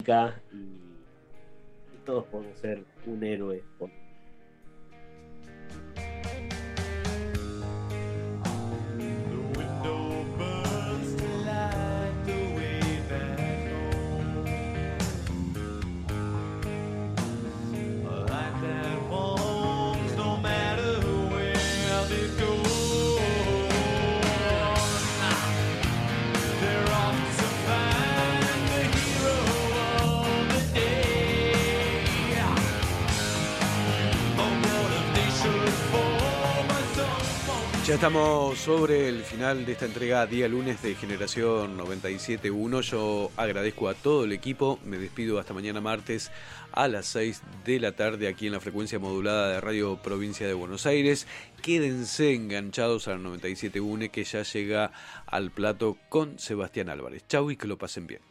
música y todos podemos ser un héroe. Ya estamos sobre el final de esta entrega día lunes de Generación 97.1. Yo agradezco a todo el equipo. Me despido hasta mañana martes a las 6 de la tarde aquí en la frecuencia modulada de Radio Provincia de Buenos Aires. Quédense enganchados a la 97.1 que ya llega al plato con Sebastián Álvarez. Chau y que lo pasen bien.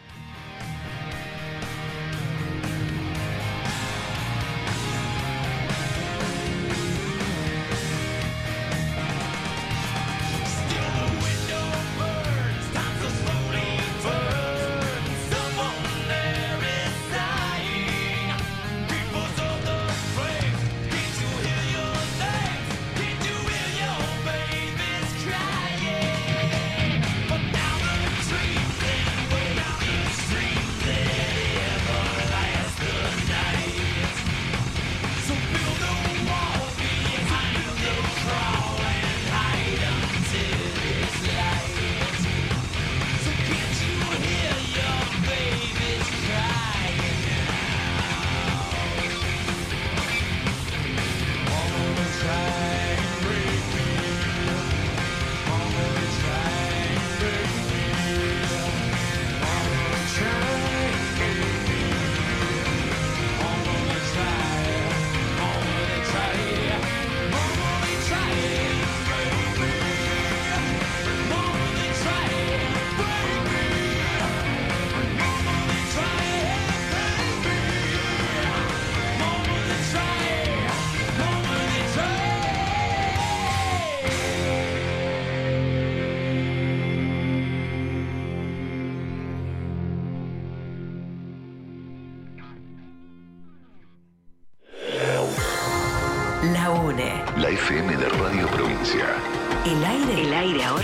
La UNE. La FM de Radio Provincia. El aire ahora.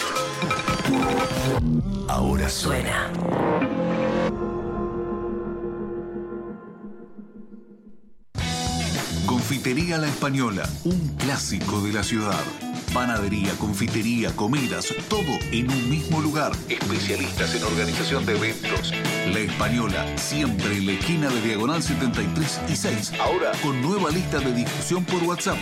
Ahora suena. Confitería La Española, un clásico de la ciudad. Panadería, confitería, comidas, todo en un mismo lugar. Especialistas en organización de eventos. La Española, siempre en la esquina de Diagonal 73 y 6. Ahora con nueva lista de difusión por WhatsApp.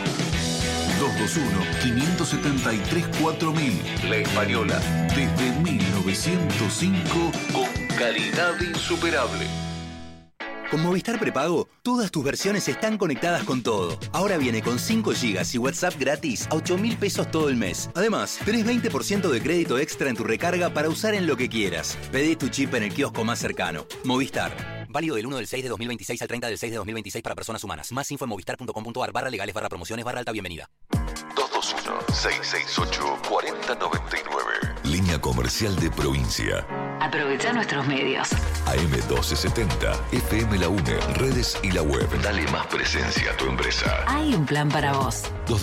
221-573-4000. La Española, desde 1905, con calidad insuperable. Con Movistar Prepago, todas tus versiones están conectadas con todo. Ahora viene con 5 GB y WhatsApp gratis a 8.000 pesos todo el mes. Además, tenés 20% de crédito extra en tu recarga para usar en lo que quieras. Pedí tu chip en el kiosco más cercano. Movistar. Válido del 1 del 6 de 2026 al 30 del 6 de 2026 para personas humanas. Más info en movistar.com.ar/legales/promociones/alta bienvenida. 221-668-4099. Línea comercial de provincia. Aprovecha nuestros medios. AM1270, FM La UNE, redes y la web. Dale más presencia a tu empresa. Hay un plan para vos.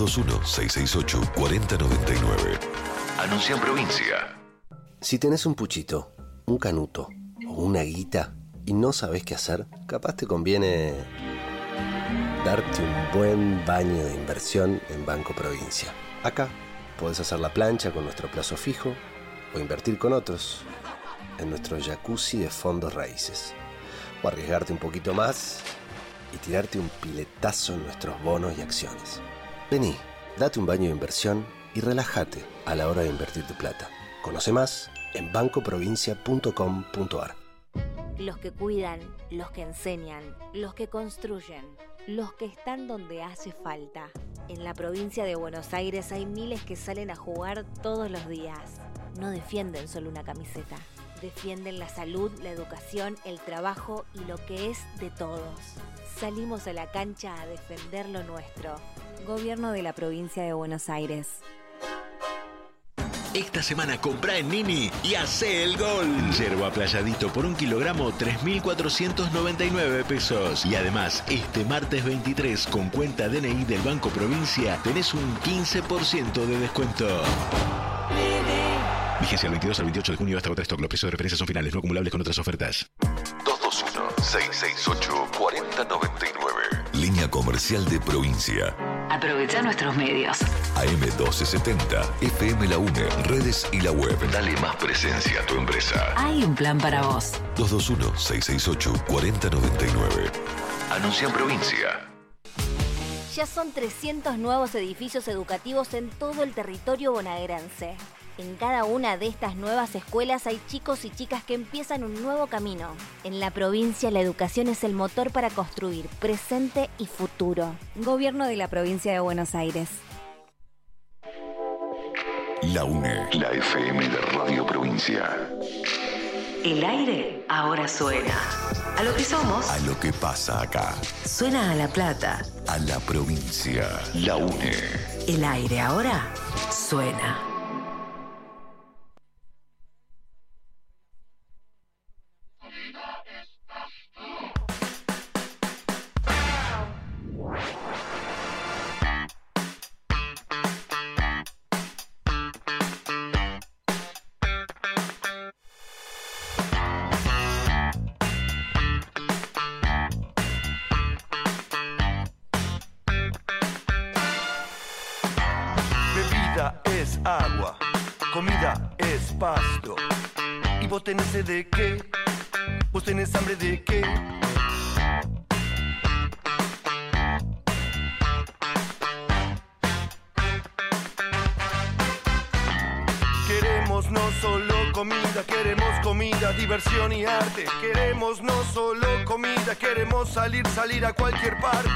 221-668-4099. Anuncia en provincia. Si tenés un puchito, un canuto o una guita y no sabés qué hacer, capaz te conviene darte un buen baño de inversión en Banco Provincia. Acá podés hacer la plancha con nuestro plazo fijo o invertir con otros en nuestro jacuzzi de fondos raíces, o arriesgarte un poquito más y tirarte un piletazo en nuestros bonos y acciones. Vení, date un baño de inversión y relájate a la hora de invertir tu plata. Conoce más en bancoprovincia.com.ar. Los que cuidan, los que enseñan, los que construyen, los que están donde hace falta. En la provincia de Buenos Aires hay miles que salen a jugar todos los días. No defienden solo una camiseta. Defienden la salud, la educación, el trabajo y lo que es de todos. Salimos a la cancha a defender lo nuestro. Gobierno de la provincia de Buenos Aires. Esta semana comprá en Nini y hacé el gol. Yerba Playadito por 1 kilogramo, 3.499 pesos. Y además, este martes 23, con cuenta DNI del Banco Provincia, tenés un 15% de descuento. Vigencia del 22 al 28 de junio hasta agotar stock. Los precios de referencia son finales, no acumulables con otras ofertas. 221-668-4099. Línea comercial de provincia. Aprovecha nuestros medios. AM1270, FM La UNE, redes y la web. Dale más presencia a tu empresa. Hay un plan para vos. 221-668-4099. Anuncia en provincia. Ya son 300 nuevos edificios educativos en todo el territorio bonaerense. En cada una de estas nuevas escuelas hay chicos y chicas que empiezan un nuevo camino. En la provincia, la educación es el motor para construir presente y futuro. Gobierno de la Provincia de Buenos Aires. La UNE, la FM de Radio Provincia. El aire ahora suena. A lo que somos. A lo que pasa acá. Suena a La Plata. A la provincia. La UNE. El aire ahora suena. Agua, comida es pasto. ¿Y vos tenés sed de qué? ¿Vos tenés hambre de qué? Queremos no solo comida, queremos comida, diversión y arte. Queremos no solo comida, queremos salir a cualquier parte.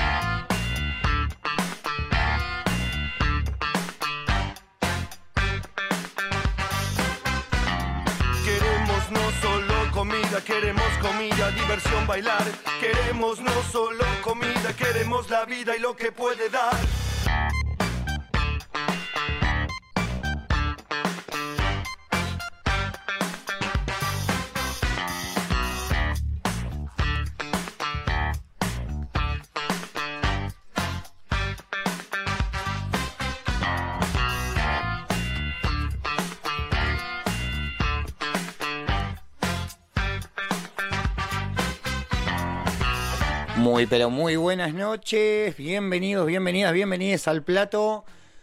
Queremos comida, diversión, bailar. Queremos no solo comida, queremos la vida y lo que puede dar. Pero muy buenas noches, bienvenidos, bienvenidas al plato.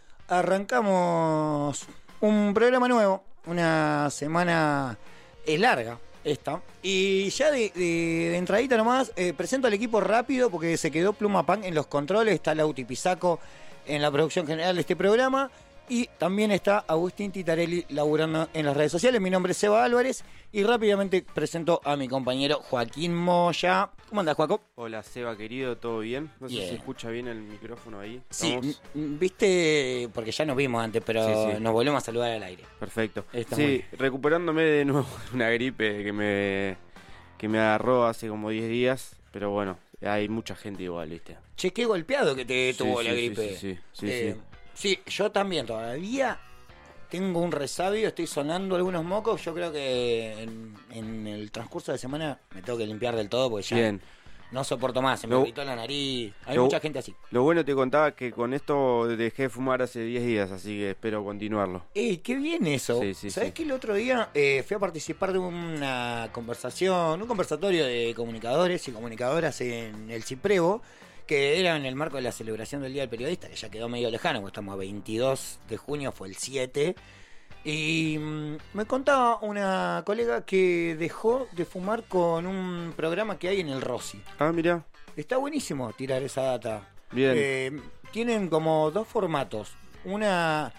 Arrancamos un programa nuevo, una semana larga esta. Y ya de entradita nomás, presento al equipo rápido porque se quedó Pluma Pan en los controles, está Lauti Pisaco en la producción general de este programa. Y también está Agustín Titarelli laburando en las redes sociales. Mi nombre es Seba Álvarez y rápidamente presento a mi compañero Joaquín Moya. ¿Cómo andás, Joaco? Hola, Seba, querido, ¿todo bien? No sé si se escucha bien el micrófono ahí. Sí, viste, porque ya nos vimos antes, pero sí. Nos volvemos a saludar al aire. Perfecto. Sí, recuperándome de nuevo una gripe que me agarró hace como 10 días, pero bueno, hay mucha gente igual, ¿viste? Che, qué golpeado que te tuvo la gripe. Sí. Sí, yo también todavía tengo un resabio, estoy sonando algunos mocos. Yo creo que en el transcurso de semana me tengo que limpiar del todo porque ya no soporto más, se me irritó la nariz. Hay mucha gente así. Lo bueno te contaba que con esto dejé de fumar hace 10 días, así que espero continuarlo. Qué bien eso. ¿Sabés que el otro día fui a participar de una conversación, un conversatorio de comunicadores y comunicadoras en el Ciprevo, que era en el marco de la celebración del Día del Periodista, que ya quedó medio lejano, porque estamos a 22 de junio, fue el 7. Y me contaba una colega que dejó de fumar con un programa que hay en el Rossi. Ah, mirá. Está buenísimo tirar esa data. Bien. Tienen como dos formatos. Una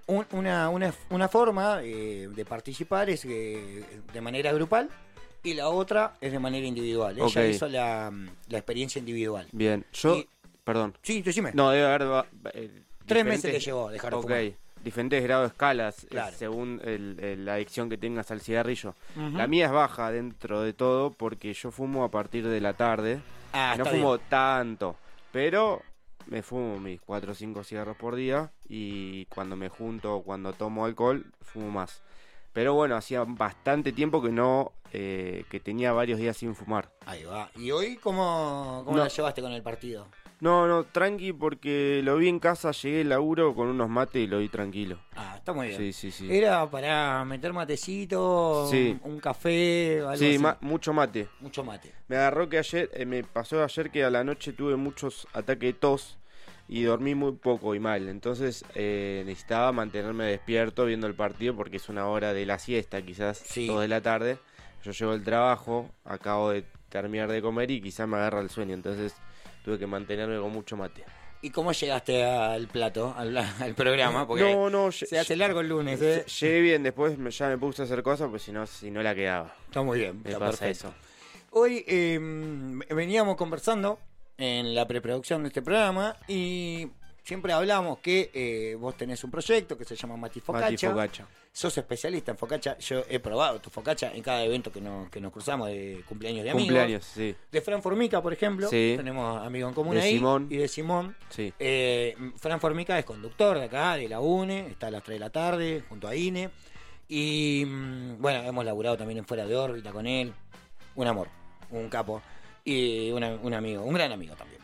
forma de participar es de manera grupal. Y la otra es de manera individual. Ella hizo la experiencia individual. Bien. Perdón. Sí, decime. No, debe haber 3 meses le llevó a dejar de fumar. Diferentes grados de escalas, claro, según la adicción que tengas al cigarrillo. La mía es baja dentro de todo porque yo fumo a partir de la tarde. No fumo tanto, pero me fumo mis 4 o 5 cigarros por día y cuando me junto, cuando tomo alcohol, fumo más. Pero bueno, hacía bastante tiempo que no, que tenía varios días sin fumar. Ahí va. ¿Y hoy cómo la llevaste con el partido? No, tranqui, porque lo vi en casa, llegué al laburo con unos mates y lo vi tranquilo. Ah, está muy bien. Sí. ¿Era para meter matecito, sí. un café, algo así? Sí, mucho mate. Me agarró que me pasó ayer que a la noche tuve muchos ataques de tos y dormí muy poco y mal. Entonces necesitaba mantenerme despierto viendo el partido porque es una hora de la siesta, quizás 2 de la tarde. Yo llego del trabajo, acabo de terminar de comer y quizás me agarra el sueño. Entonces tuve que mantenerme con mucho mate. ¿Y cómo llegaste al plato, al programa? Porque se hace largo el lunes. Llegué bien, después ya me puse a hacer cosas, pues si no la quedaba. Está muy bien, me está pasa perfecto. eso. Hoy veníamos conversando en la preproducción de este programa y siempre hablamos que vos tenés un proyecto que se llama Mati Focaccia. Sos especialista en focaccia. Yo he probado tu focaccia en cada evento que nos cruzamos de cumpleaños de amigos. Sí. De Fran Formica, por ejemplo. Sí. Tenemos amigos en común de ahí. Simón. Y de Simón. Sí. Fran Formica es conductor de acá, de la UNE. Está a las 3 de la tarde junto a INE. Y bueno, hemos laburado también en Fuera de Órbita con él. Un amor, un capo. Y un amigo, un gran amigo también.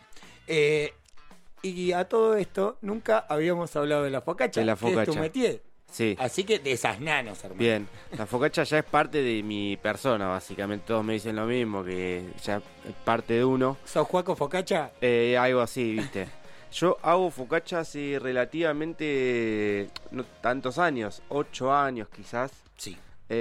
Y a todo esto, nunca habíamos hablado de la focaccia. De la focaccia. Que es tu métier. Sí. Así que de esas nanos, hermano. Bien, la focaccia ya es parte de mi persona, básicamente. Todos me dicen lo mismo, que ya es parte de uno. ¿Sos Juaco Focaccia? Algo así, viste. Yo hago focaccia hace relativamente no tantos años, 8 años quizás. Sí.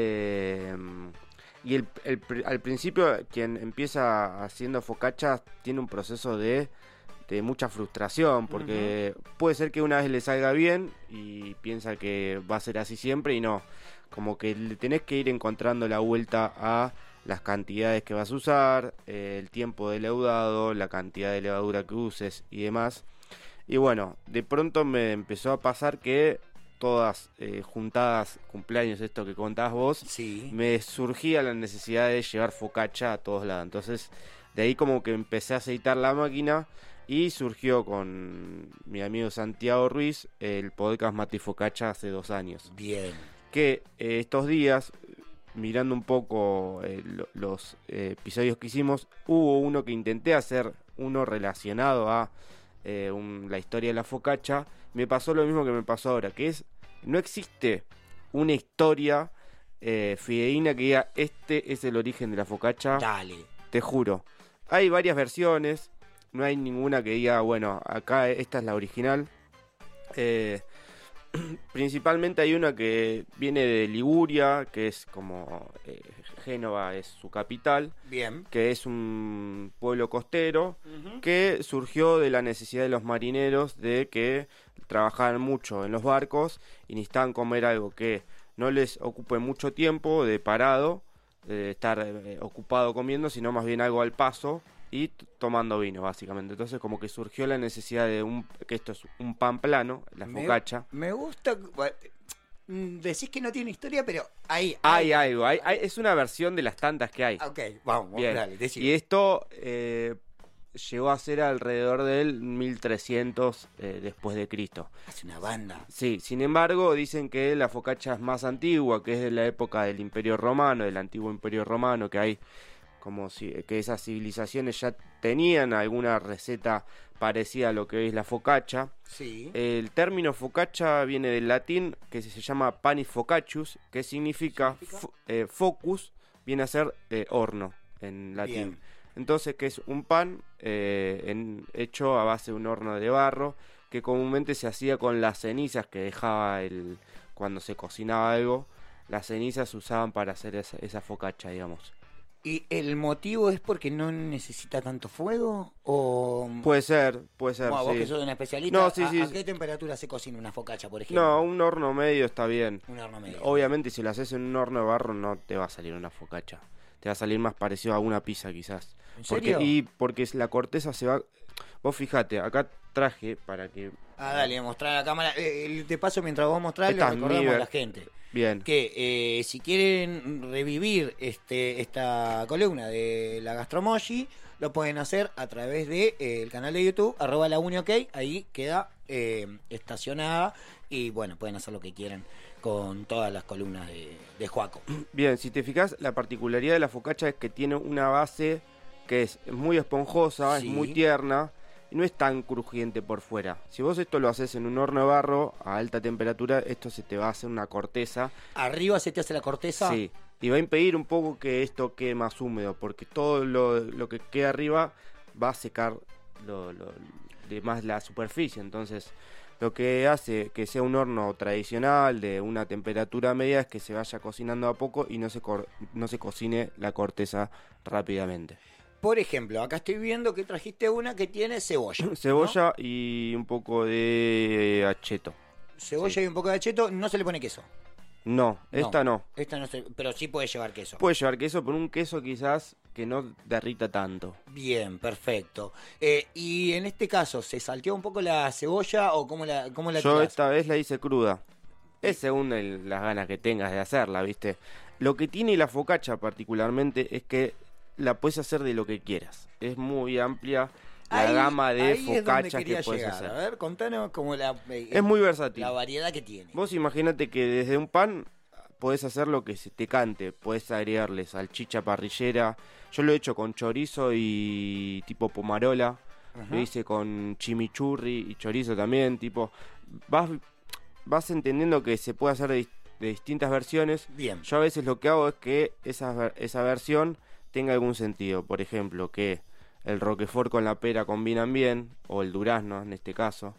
Y al principio quien empieza haciendo focaccia tiene un proceso de mucha frustración, porque puede ser que una vez le salga bien y piensa que va a ser así siempre y no. Como que le tenés que ir encontrando la vuelta a las cantidades que vas a usar, el tiempo de leudado, la cantidad de levadura que uses y demás. Y bueno, de pronto me empezó a pasar que todas juntadas, cumpleaños, esto que contás vos, sí, me surgía la necesidad de llevar focaccia a todos lados. Entonces, de ahí como que empecé a aceitar la máquina y surgió con mi amigo Santiago Ruiz el podcast Mati Focaccia hace 2 años. Bien. Que estos días, mirando un poco los episodios que hicimos, hubo uno que intenté hacer, uno relacionado a la historia de la focaccia. Me pasó lo mismo que me pasó ahora, que es, no existe una historia fidedigna que diga, este es el origen de la focaccia. Dale. Te juro. Hay varias versiones, no hay ninguna que diga, bueno, acá esta es la original. Principalmente hay una que viene de Liguria, que es como Génova es su capital. Bien. Que es un pueblo costero que surgió de la necesidad de los marineros de que trabajaban mucho en los barcos y necesitaban comer algo que no les ocupe mucho tiempo de parado, de estar ocupado comiendo, sino más bien algo al paso y tomando vino, básicamente. Entonces como que surgió la necesidad de que esto es un pan plano, la focaccia. Me gusta. Decís que no tiene historia, pero hay algo. Es una versión de las tantas que hay. Ok, vamos, bien. Dale, decime. Y esto llegó a ser alrededor del 1300 después de Cristo. Es una banda. Sí, sin embargo, dicen que la focaccia es más antigua, que es de la época del Imperio Romano, del antiguo Imperio Romano, que hay como que esas civilizaciones ya tenían alguna receta parecida a lo que es la focaccia. Sí. El término focaccia viene del latín, que se llama panis focaccius, que significa focus, viene a ser horno en latín. Bien. Entonces, que es un pan hecho a base de un horno de barro, que comúnmente se hacía con las cenizas que dejaba cuando se cocinaba algo. Las cenizas se usaban para hacer esa focaccia, digamos. ¿Y el motivo es porque no necesita tanto fuego? ¿O Puede ser, vos sí. que sos un especialista, no, sí, ¿a qué temperatura se cocina una focaccia, por ejemplo? No, un horno medio está bien. Un horno medio. Obviamente, si lo haces en un horno de barro, no te va a salir una focaccia. Te va a salir más parecido a una pizza, quizás. ¿En serio? Porque la corteza se va... Vos fijate, acá traje para que... Dale, mostrar a la cámara. De paso, mientras vos mostrás, le Esta es recordamos mi a la gente. Bien. Que si quieren revivir esta columna de la Gastromoji, lo pueden hacer a través de el canal de YouTube, @launiok, ahí queda estacionada y bueno, pueden hacer lo que quieran con todas las columnas de Joaco. Bien, si te fijas, la particularidad de la focaccia es que tiene una base que es muy esponjosa, Sí. es muy tierna y no es tan crujiente por fuera. Si vos esto lo haces en un horno de barro a alta temperatura, esto se te va a hacer una corteza. Arriba se te hace la corteza. Sí, y va a impedir un poco que esto quede más húmedo, porque todo lo que queda arriba va a secar de más la superficie. Entonces, lo que hace que sea un horno tradicional de una temperatura media es que se vaya cocinando a poco y no se cocine la corteza rápidamente. Por ejemplo, acá estoy viendo que trajiste una que tiene cebolla. Cebolla y un poco de acheto. Cebolla y un poco de acheto, no se le pone queso. No, esta no. Esta no se, pero sí puede llevar queso. Puede llevar queso, pero un queso quizás que no derrita tanto. Bien, perfecto. Y en este caso, ¿se salteó un poco la cebolla o cómo la Yo tirás? esta vez la hice cruda. Es según las ganas que tengas de hacerla, ¿viste? Lo que tiene la focaccia particularmente es que la puedes hacer de lo que quieras. Es muy amplia la gama de focaccias que puedes hacer. A ver, contanos cómo Es muy versátil. la variedad que tiene. Vos imagínate que desde un pan podés hacer lo que se te cante. Podés agregarle salchicha parrillera. Yo lo he hecho con chorizo y tipo pomarola. Lo hice con chimichurri y chorizo también. Tipo, vas entendiendo que se puede hacer de distintas versiones. Bien. Yo a veces lo que hago es que esa versión tenga algún sentido. Por ejemplo, que el roquefort con la pera combinan bien, o el durazno en este caso.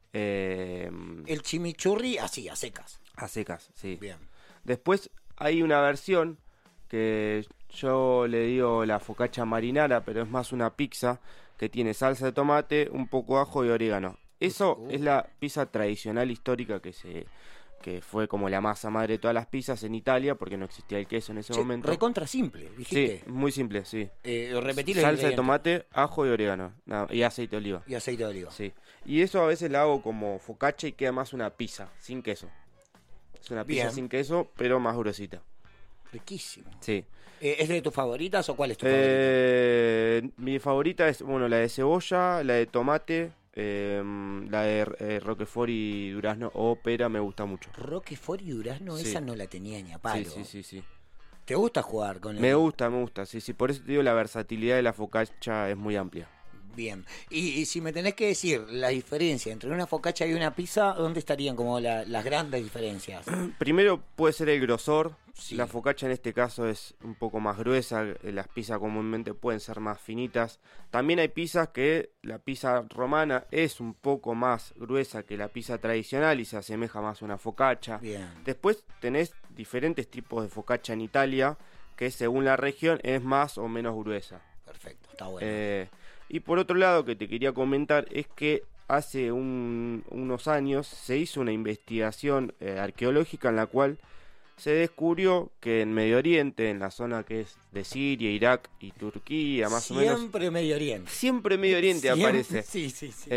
El chimichurri así, a secas. A secas, sí. Bien. Después hay una versión que yo le digo la focaccia marinara, pero es más una pizza que tiene salsa de tomate, un poco de ajo y orégano. Eso es la pizza tradicional histórica que fue como la masa madre de todas las pizzas en Italia, porque no existía el queso en ese momento. Recontra simple, dijiste. Sí, muy simple, sí. Repetí los Salsa de ingredientes. tomate, ajo y orégano. Y aceite de oliva. Y aceite de oliva. Sí. Y eso a veces la hago como focaccia y queda más una pizza, sin queso. Es una pizza Bien. sin queso, pero más gruesita. Riquísimo. Sí. ¿Es de tus favoritas o cuál es tu favorita? Mi favorita es, bueno, la de cebolla, la de tomate, la de roquefort y durazno o pera me gusta mucho. Roquefort y durazno, Sí. esa no la tenía ni a palo. Sí. ¿Te gusta jugar con Me gusta, sí. Por eso te digo, la versatilidad de la focaccia es muy amplia. Bien. Y si me tenés que decir la diferencia entre una focaccia y una pizza, ¿dónde estarían como las grandes diferencias? Primero puede ser el grosor. Sí. La focaccia en este caso es un poco más gruesa. Las pizzas comúnmente pueden ser más finitas. También hay pizzas que la pizza romana es un poco más gruesa que la pizza tradicional y se asemeja más a una focaccia. Bien. Después tenés diferentes tipos de focaccia en Italia que según la región es más o menos gruesa. Perfecto, está bueno. Y por otro lado que te quería comentar es que hace unos años se hizo una investigación arqueológica en la cual se descubrió que en Medio Oriente, en la zona que es de Siria, Irak y Turquía, más o menos... Siempre Medio Oriente. Siempre Medio Oriente Siempre, aparece. Sí.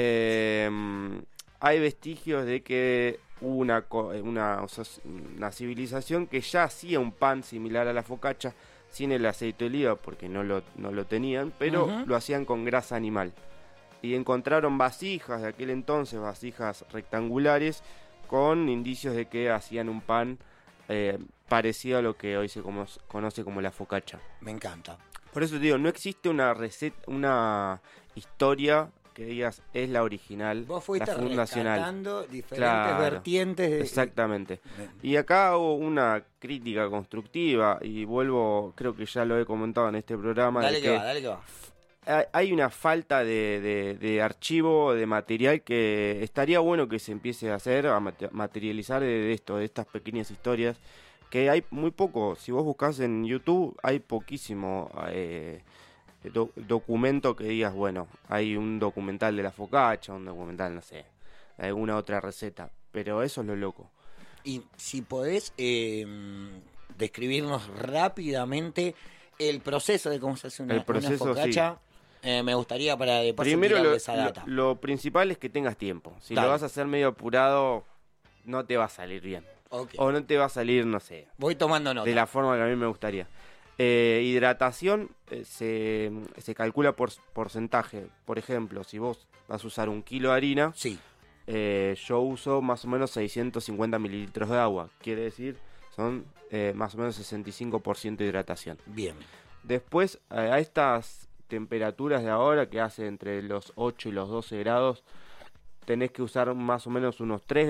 Hay vestigios de que hubo una civilización que ya hacía un pan similar a la focaccia, sin el aceite de oliva porque no lo tenían, pero lo hacían con grasa animal. Y encontraron vasijas de aquel entonces, vasijas rectangulares, con indicios de que hacían un pan parecido a lo que hoy se conoce como la focaccia. Me encanta. Por eso te digo, no existe una receta, una historia que digas es la original, Vos fuiste la fundacional. rescatando diferentes Claro, vertientes. Exactamente. Y acá hago una crítica constructiva y vuelvo, creo que ya lo he comentado en este programa. Dale de que va. Hay una falta de archivo, de material que estaría bueno que se empiece a hacer, a materializar de estas pequeñas historias, que hay muy poco. Si vos buscás en YouTube, hay poquísimo documento que digas, bueno, hay un documental de la focaccia, un documental, no sé, de alguna otra receta, pero eso es lo loco. Y si podés describirnos rápidamente el proceso de cómo se hace una focaccia, me gustaría para de paso primero tirarle esa data. lo principal es que tengas tiempo. Si Dale. lo vas a hacer medio apurado, no te va a salir bien. Ok. O no te va a salir, no sé, Voy tomando nota. de la forma que a mí me gustaría. Hidratación se calcula por porcentaje. Por ejemplo, si vos vas a usar 1 kilo de harina, Sí. yo uso más o menos 650 mililitros de agua. Quiere decir, son más o menos 65% de hidratación. Bien. Después, a estas temperaturas de ahora, que hace entre los 8 y los 12 grados, tenés que usar más o menos unos 3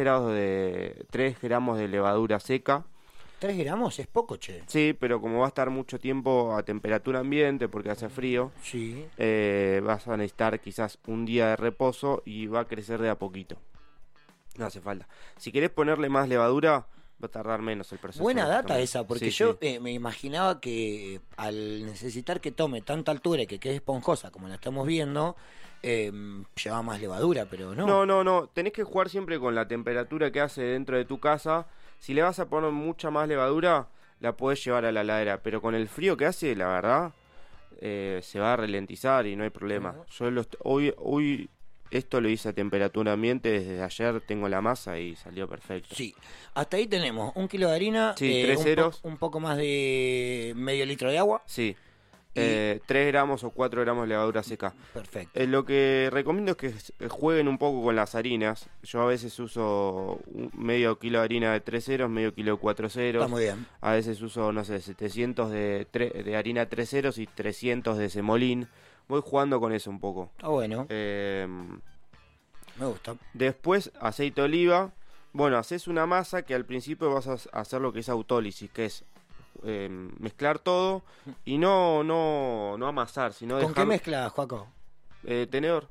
gramos de levadura seca. 3 gramos es poco, che. Sí, pero como va a estar mucho tiempo a temperatura ambiente porque hace frío, Sí. vas a necesitar quizás un día de reposo y va a crecer de a poquito. No hace falta. Si querés ponerle más levadura, va a tardar menos el proceso. Buena data también. esa, porque Sí, yo sí. me imaginaba que al necesitar que tome tanta altura y que quede esponjosa como la estamos viendo, lleva más levadura, pero no. No. Tenés que jugar siempre con la temperatura que hace dentro de tu casa. Si le vas a poner mucha más levadura, la podés llevar a la heladera. Pero con el frío que hace, la verdad, se va a ralentizar y no hay problema. Yo hoy esto lo hice a temperatura ambiente. Desde ayer tengo la masa y salió perfecto. Sí. Hasta ahí tenemos 1 kilo de harina, Sí, 3 ceros. un poco más de medio litro de agua. Sí. 3 gramos o 4 gramos de levadura seca. Perfecto. Lo que recomiendo es que jueguen un poco con las harinas. Yo a veces uso medio kilo de harina de 3 ceros, medio kilo de 4 ceros. Está muy bien. A veces uso, no sé, 700 de harina 3 ceros y 300 de semolín. Voy jugando con eso un poco. Está bueno. Me gusta. Después, aceite de oliva. Bueno, haces una masa que al principio vas a hacer lo que es autólisis, que es mezclar todo y no amasar, sino ¿Con qué mezclas, Joaco? Tenedor,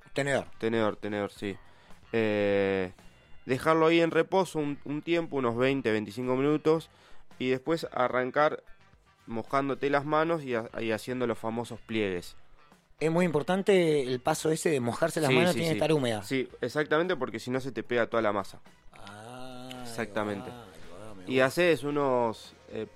sí. Dejarlo ahí en reposo un tiempo, unos 20-25 minutos, y después arrancar mojándote las manos y haciendo los famosos pliegues. Es muy importante el paso ese de mojarse las manos, tiene que estar húmeda. Sí, exactamente, porque si no se te pega toda la masa. Exactamente. Y haces unos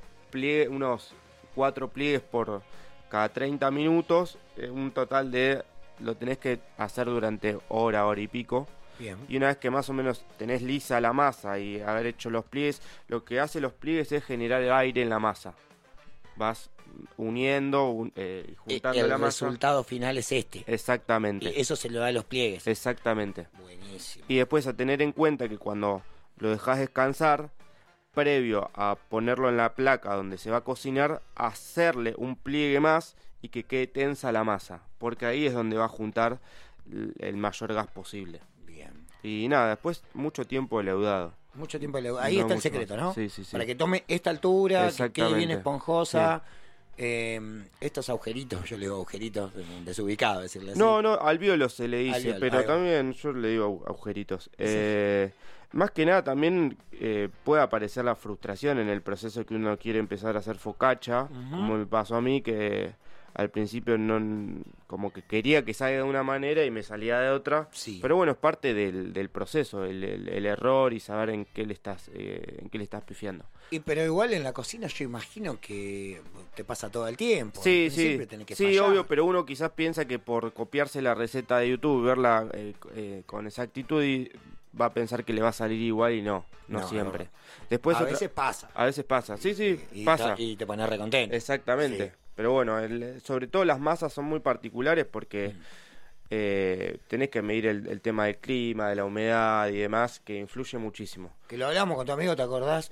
4 pliegues por cada 30 minutos, un total de, lo tenés que hacer durante hora y pico. Bien. Y una vez que más o menos tenés lisa la masa y haber hecho los pliegues, lo que hace los pliegues es generar aire en la masa. Vas uniendo, juntando la masa. El resultado final es este. Exactamente. Y eso se lo da a los pliegues. Exactamente. Buenísimo. Y después a tener en cuenta que cuando lo dejas descansar, previo a ponerlo en la placa donde se va a cocinar, hacerle un pliegue más y que quede tensa la masa, porque ahí es donde va a juntar el mayor gas posible. Bien. Y nada, después mucho tiempo leudado. Mucho tiempo ahí está el secreto, más. ¿no? Sí. Para que tome esta altura, que quede bien esponjosa. Sí. Estos agujeritos, yo le digo agujeritos desubicados, decirle así. No, alvéolos se le dice, Alvéolo, pero también yo le digo agujeritos. Más que nada también puede aparecer la frustración en el proceso que uno quiere empezar a hacer focaccia, como me pasó a mí, que al principio no, como que quería que salga de una manera y me salía de otra. Sí. Pero bueno, es parte del proceso, el error y saber en qué le estás pifiando. Pero igual en la cocina yo imagino que te pasa todo el tiempo. Sí, Siempre tenés que sí, fallar. obvio, pero uno quizás piensa que por copiarse la receta de YouTube, verla con exactitud, y va a pensar que le va a salir igual y no siempre. Después a veces pasa. A veces pasa, sí, y pasa. Y te pones recontento. Exactamente. Sí. Pero bueno, sobre todo las masas son muy particulares porque tenés que medir el tema del clima, de la humedad y demás, que influye muchísimo. Que lo hablamos con tu amigo, ¿te acordás?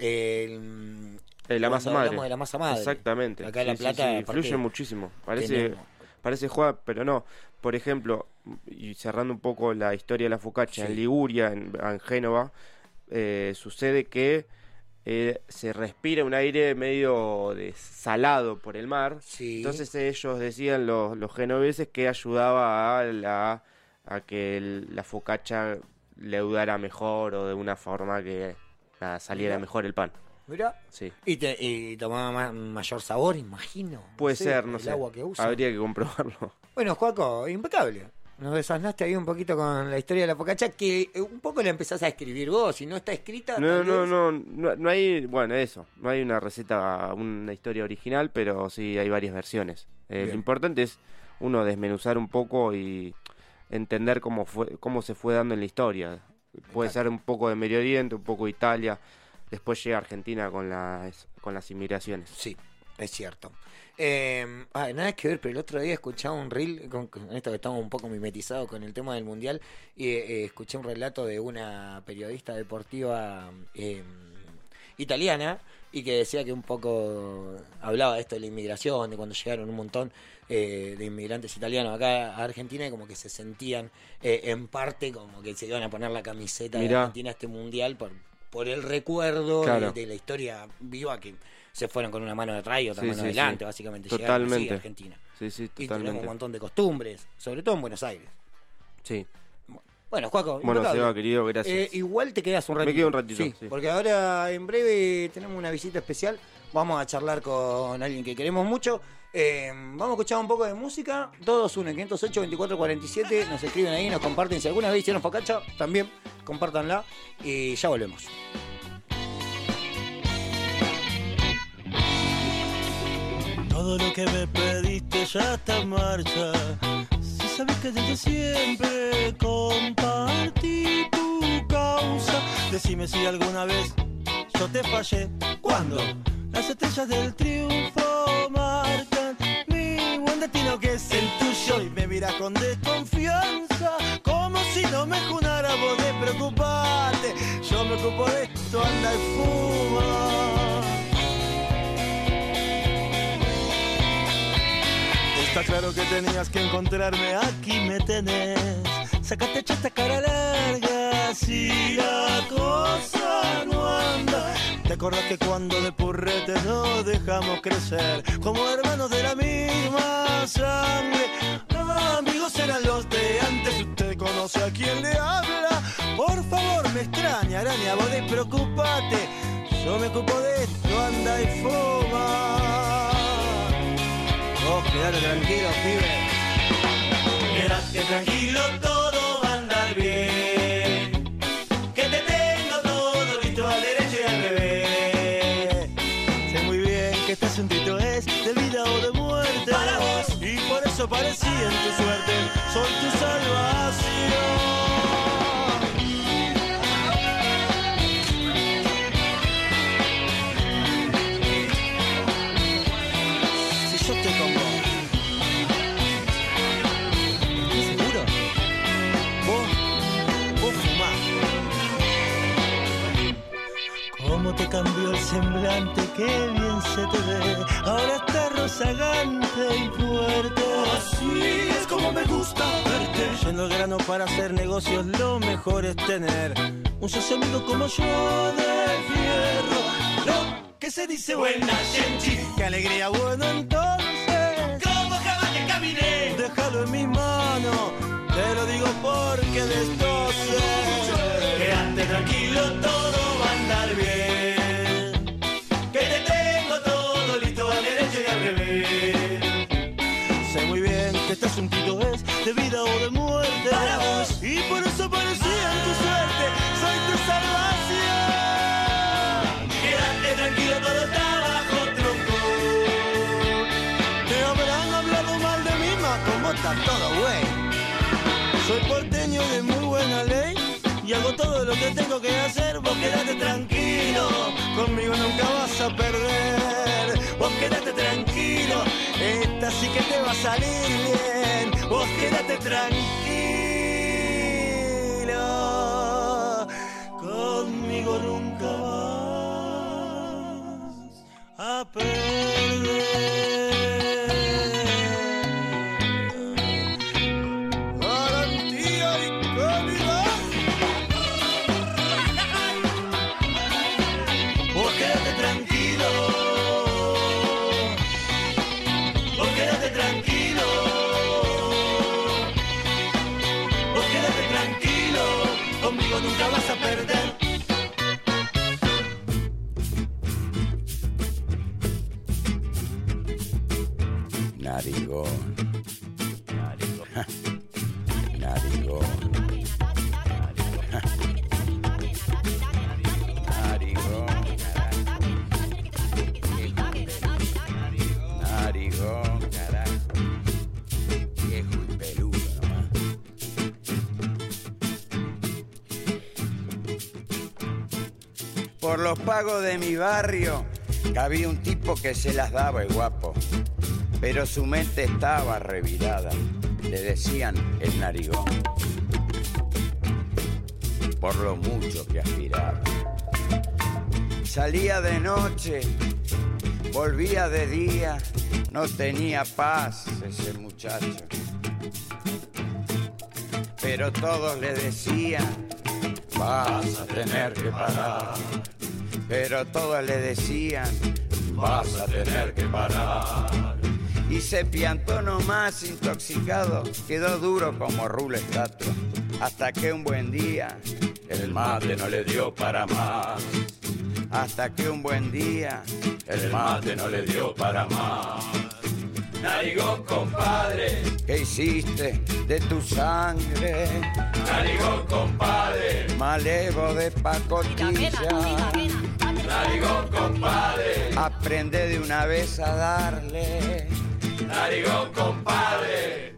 La masa madre. Hablamos de la masa madre. Exactamente. Acá en La Plata influye muchísimo. Parece jugar, pero no. Por ejemplo, y cerrando un poco la historia de la focaccia, en Liguria, en Génova, sucede que se respira un aire medio salado por el mar. Sí. Entonces ellos decían, los genoveses, que ayudaba a que la focaccia leudara mejor, o de una forma que saliera mejor el pan. Mirá. Sí. Y tomaba mayor sabor, imagino. Puede ser, no sé. El agua que usa. Habría que comprobarlo. Bueno, Joaco, impecable. Nos desasnaste ahí un poquito con la historia de la focaccia, que un poco la empezás a escribir vos, si no está escrita. No hay, bueno, eso, no hay una receta, una historia original, pero sí hay varias versiones. Lo importante es uno desmenuzar un poco y entender cómo se fue dando en la historia. Puede ser un poco de Medio Oriente, un poco de Italia. después llega Argentina con las inmigraciones. Sí, es cierto. Nada que ver, pero el otro día escuchaba un reel, con esto que estamos un poco mimetizados con el tema del Mundial, y escuché un relato de una periodista deportiva italiana, y que decía que un poco hablaba de esto de la inmigración, de cuando llegaron un montón de inmigrantes italianos acá a Argentina, y como que se sentían en parte como que se iban a poner la camiseta de Argentina a este Mundial por el recuerdo de la historia viva, que se fueron con una mano atrás y otra mano adelante, básicamente. Totalmente. Llegaron así a Argentina. Sí, totalmente. Y tenemos un montón de costumbres, sobre todo en Buenos Aires. Sí. Bueno, Juaco, bueno, Seba, querido, gracias. Igual te quedas un ratito. Me quedo un ratito, sí. Porque ahora en breve tenemos una visita especial. Vamos a charlar con alguien que queremos mucho. Vamos a escuchar un poco de música. 221-508-2447. Nos escriben ahí, nos comparten. Si alguna vez hicieron focacha, también compártanla. Y ya volvemos. Todo lo que me pediste ya está en marcha. Si sabes que desde siempre compartí tu causa, decime si alguna vez yo te fallé. ¿Cuándo? Las estrellas del triunfo marcan mi buen destino, que es el tuyo, y me miras con desconfianza, como si no me junara. Vos de preocuparte, yo me ocupo de esto, anda y fuma. Está claro que tenías que encontrarme, aquí me tenés. Sácate esta cara larga, si la cosa no anda. ¿Te acordás que cuando de purrete nos dejamos crecer? Como hermanos de la misma sangre. Amigos eran los de antes, usted conoce a quien le habla. Por favor, me extraña, araña, vos despreocupate. Yo me ocupo de esto, anda y fuma. Vos quedate tranquilo, pibe. Quédate tranquilo, todo va a andar bien. Que te tengo todo listo al derecho y al revés. Sé muy bien que este asuntito es de vida o de muerte para vos, y por eso parecí en tu suerte. Soy tu salvación. Cómo te cambió el semblante, qué bien se te ve. Ahora estás rozagante y fuerte. Así es como me gusta verte. Yendo al grano para hacer negocios, lo mejor es tener un socio amigo como yo de fierro. Lo que se dice buena gente. Qué alegría, bueno, entonces. Como jamás te caminé. Déjalo en mis manos, te lo digo porque de esto sé. Quédate tranquilo, todo va a andar bien. Sé muy bien que este asuntito es de vida o de muerte para vos, y por eso parecía en tu suerte. Soy tu salvación. Quédate tranquilo, todo está bajo tronco. Te habrán hablado mal de mí, mas como está todo, güey. Soy porteño de muy buena ley y hago todo lo que tengo que hacer. Vos quédate tranquilo, conmigo nunca vas a perder. Vos quédate tranquilo, esta sí que te va a salir bien. Vos quédate tranquilo, conmigo nunca vas a perder. Garantía y calidad. Vos quédate tranquilo. Quédate tranquilo, vos quédate tranquilo, conmigo nunca vas a perder. Narigón, narigón, narigón, narigón, carajo, viejo y peludo nomás. Por los pagos de mi barrio había un tipo que se las daba el guapo, pero su mente estaba revirada. Le decían el narigón, por lo mucho que aspiraba. Salía de noche, volvía de día, no tenía paz ese muchacho. Pero todos le decían, vas a tener que parar. Pero todos le decían, vas a tener que parar. Y se piantó nomás intoxicado, quedó duro como rulo estatua. Hasta que un buen día el mate no le dio para más. Hasta que un buen día el mate no le dio para más. Narigón, compadre, ¿qué hiciste de tu sangre? Narigón, compadre, malevo de pacotilla. Narigón, compadre, aprende de una vez a darle. Narigón, compadre.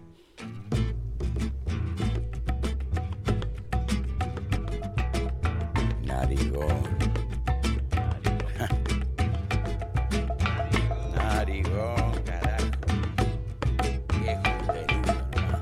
Narigón. Narigón, carajo. Viejo peludo, ¿no?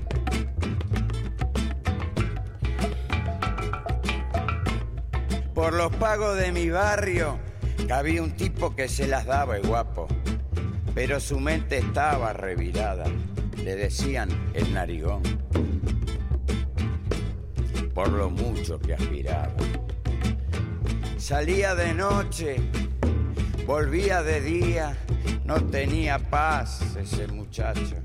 Por los pagos de mi barrio había un tipo que se las daba el guapo, pero su mente estaba revirada. Le decían el narigón, por lo mucho que aspiraba. Salía de noche, volvía de día, no tenía paz ese muchacho.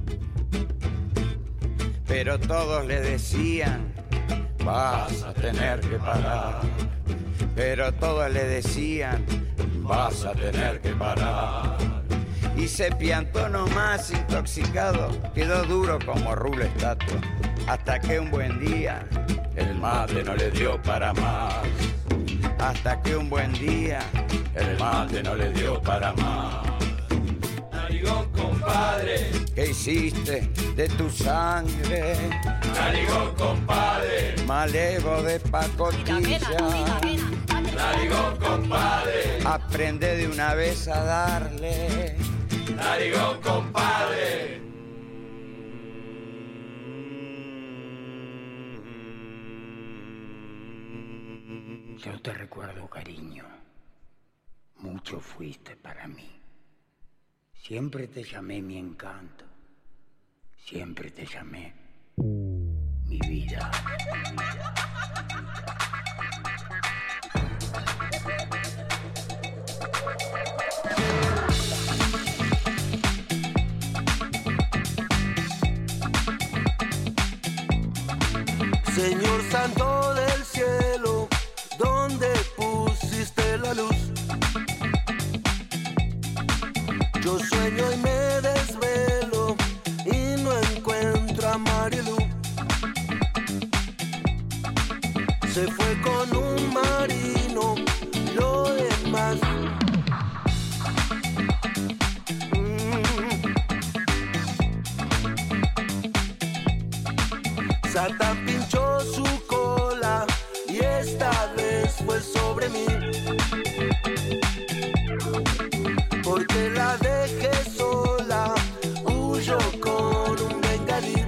Pero todos le decían, vas a tener que parar. Pero todos le decían, vas a tener que parar. Y se piantó nomás intoxicado, quedó duro como rulo estatua. Hasta que un buen día el mate no le dio para más. Hasta que un buen día el mate no le dio para más. Narigón, compadre, ¿qué hiciste de tu sangre? Narigón, compadre, malevo de pacotilla. Narigón, compadre, aprende de una vez a darle. Narigón, compadre. Yo te recuerdo, cariño. Mucho fuiste para mí. Siempre te llamé mi encanto. Siempre te llamé mi vida. Señor Santo del cielo, ¿dónde pusiste la luz? Yo sueño y me desvelo y no encuentro a Marilu. Se fue con un marino, lo demás. Satán pinchó su cola y esta vez fue sobre mí. Porque la dejé sola, huyó con un bengalí.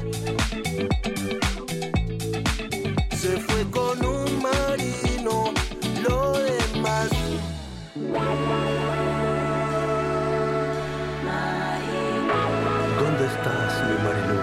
Se fue con un marino, lo demás. ¿Dónde estás, mi Marilu?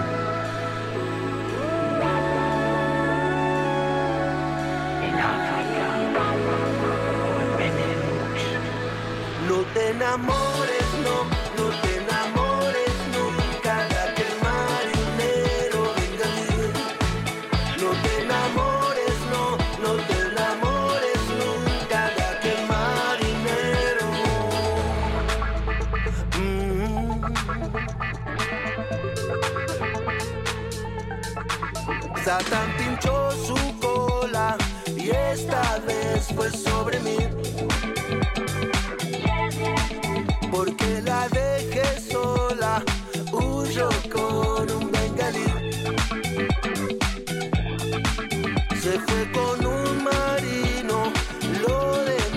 No te enamores, no te enamores nunca de aquel marinero bengalí. No te enamores, no te enamores nunca de aquel marinero. Satán pinchó su cola y esta vez fue sobre mí. Porque la dejé sola, huyó con un bengalí. Se fue con un marino, lo demás.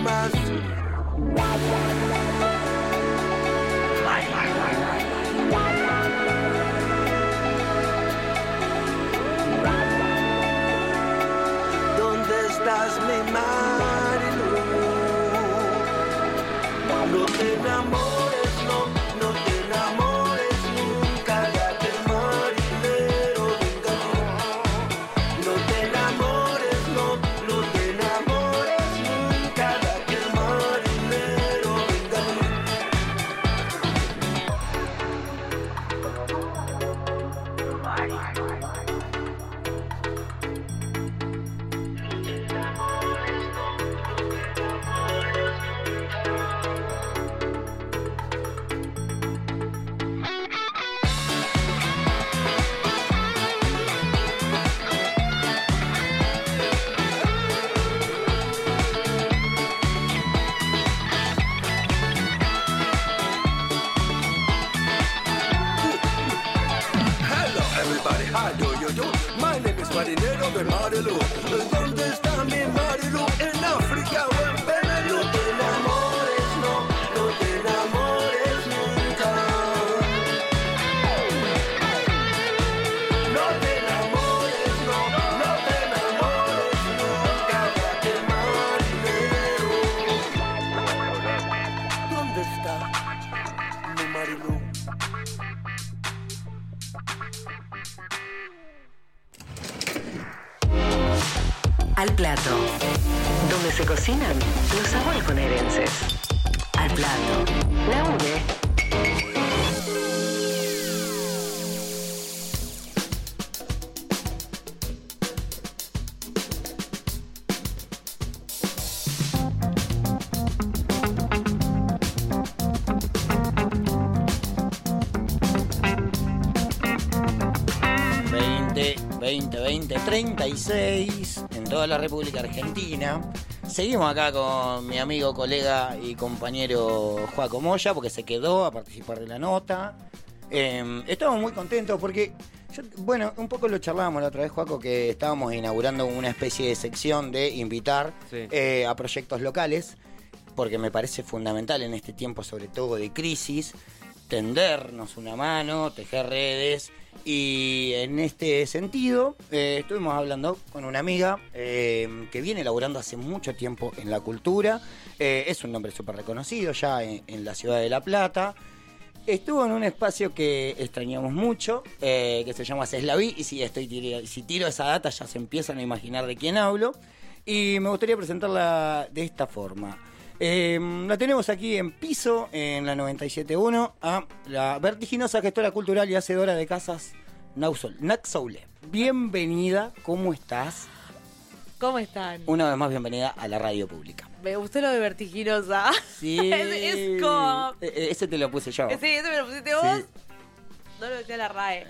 How do you do? My name is Marinero de Marilu. ¿Dónde está mi Marilu? ¿En África o en Perú? No te enamores, no te enamores nunca. No te enamores, no te enamores nunca de Marinero. ¿Dónde está mi Marilu? Al plato, donde se cocinan los sabores bonaerenses. Al plato, la UNE. ...20, 36 en toda la República Argentina. Seguimos acá con mi amigo, colega y compañero Joaco Moya, porque se quedó a participar de la nota. Estamos muy contentos porque, un poco lo charlábamos la otra vez, Joaco, que estábamos inaugurando una especie de sección de invitar a proyectos locales, porque me parece fundamental en este tiempo, sobre todo de crisis, tendernos una mano, tejer redes. Y en este sentido, estuvimos hablando con una amiga que viene laburando hace mucho tiempo en la cultura. Es un nombre súper reconocido ya en la ciudad de La Plata. Estuvo en un espacio que extrañamos mucho, que se llama Ceslaví. Y si tiro esa data ya se empiezan a imaginar de quién hablo. Y me gustaría presentarla de esta forma. La tenemos aquí en piso, en la 97.1, a la vertiginosa gestora cultural y hacedora de casas, Naxoule. Bienvenida, ¿cómo estás? ¿Cómo están? Una vez más, bienvenida a la radio pública. Me gustó lo de vertiginosa. Sí. es como... Ese te lo puse yo. Sí, ese me lo pusiste vos. Sí. No lo decía la RAE.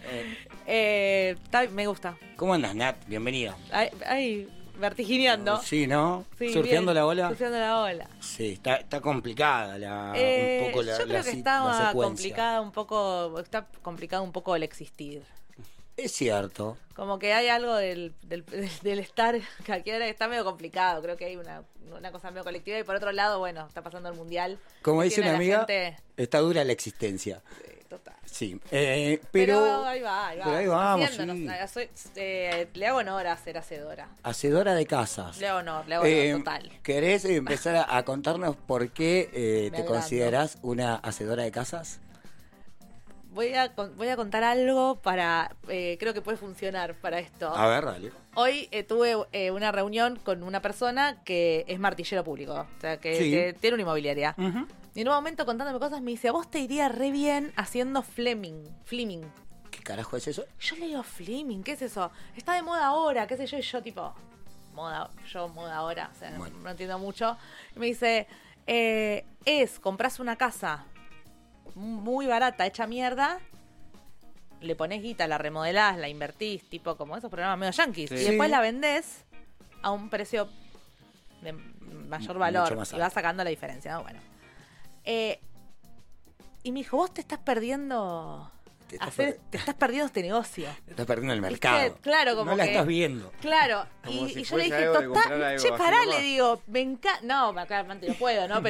Me gusta. ¿Cómo andas, Nat? Bienvenida. Ay, vertigineando. Sí, ¿no? Sí, ¿Surfeando la ola? Surfeando la ola. Sí, está complicada un poco la yo creo que está complicada un poco, está complicado un poco el existir. Es cierto. Como que hay algo del estar, que aquí ahora está medio complicado. Creo que hay una cosa medio colectiva. Y por otro lado, bueno, está pasando el mundial. Como dice una amiga, gente... está dura la existencia. Sí, total. Sí, pero ahí va. Pero ahí vamos, le hago honor a ser hacedora. Hacedora de casas. Le hago honor, total. ¿Querés empezar a contarnos por qué te considerás una hacedora de casas? Voy a contar algo para... creo que puede funcionar para esto. A ver, dale. Hoy tuve una reunión con una persona que es martillero público. O sea, que tiene una inmobiliaria. Uh-huh. Y en un momento, contándome cosas, me dice, a vos te iría re bien haciendo fleming. ¿Qué carajo es eso? Yo le digo, fleming, ¿qué es eso? Está de moda ahora, qué sé yo. Y yo tipo, moda ahora. O sea, bueno, no entiendo mucho. Y me dice, compras una casa muy barata, hecha mierda, le pones guita, la remodelás, la invertís, tipo como esos programas medio yanquis, y después la vendés a un precio de mayor valor y vas sacando la diferencia, ¿no? Bueno. Y me dijo, vos te estás perdiendo te estás perdiendo este negocio. Te estás perdiendo el mercado. Claro, como no la estás viendo. Claro, y yo le dije, total, che, pará, le digo, me encanta. No, claramente no puedo, ¿no?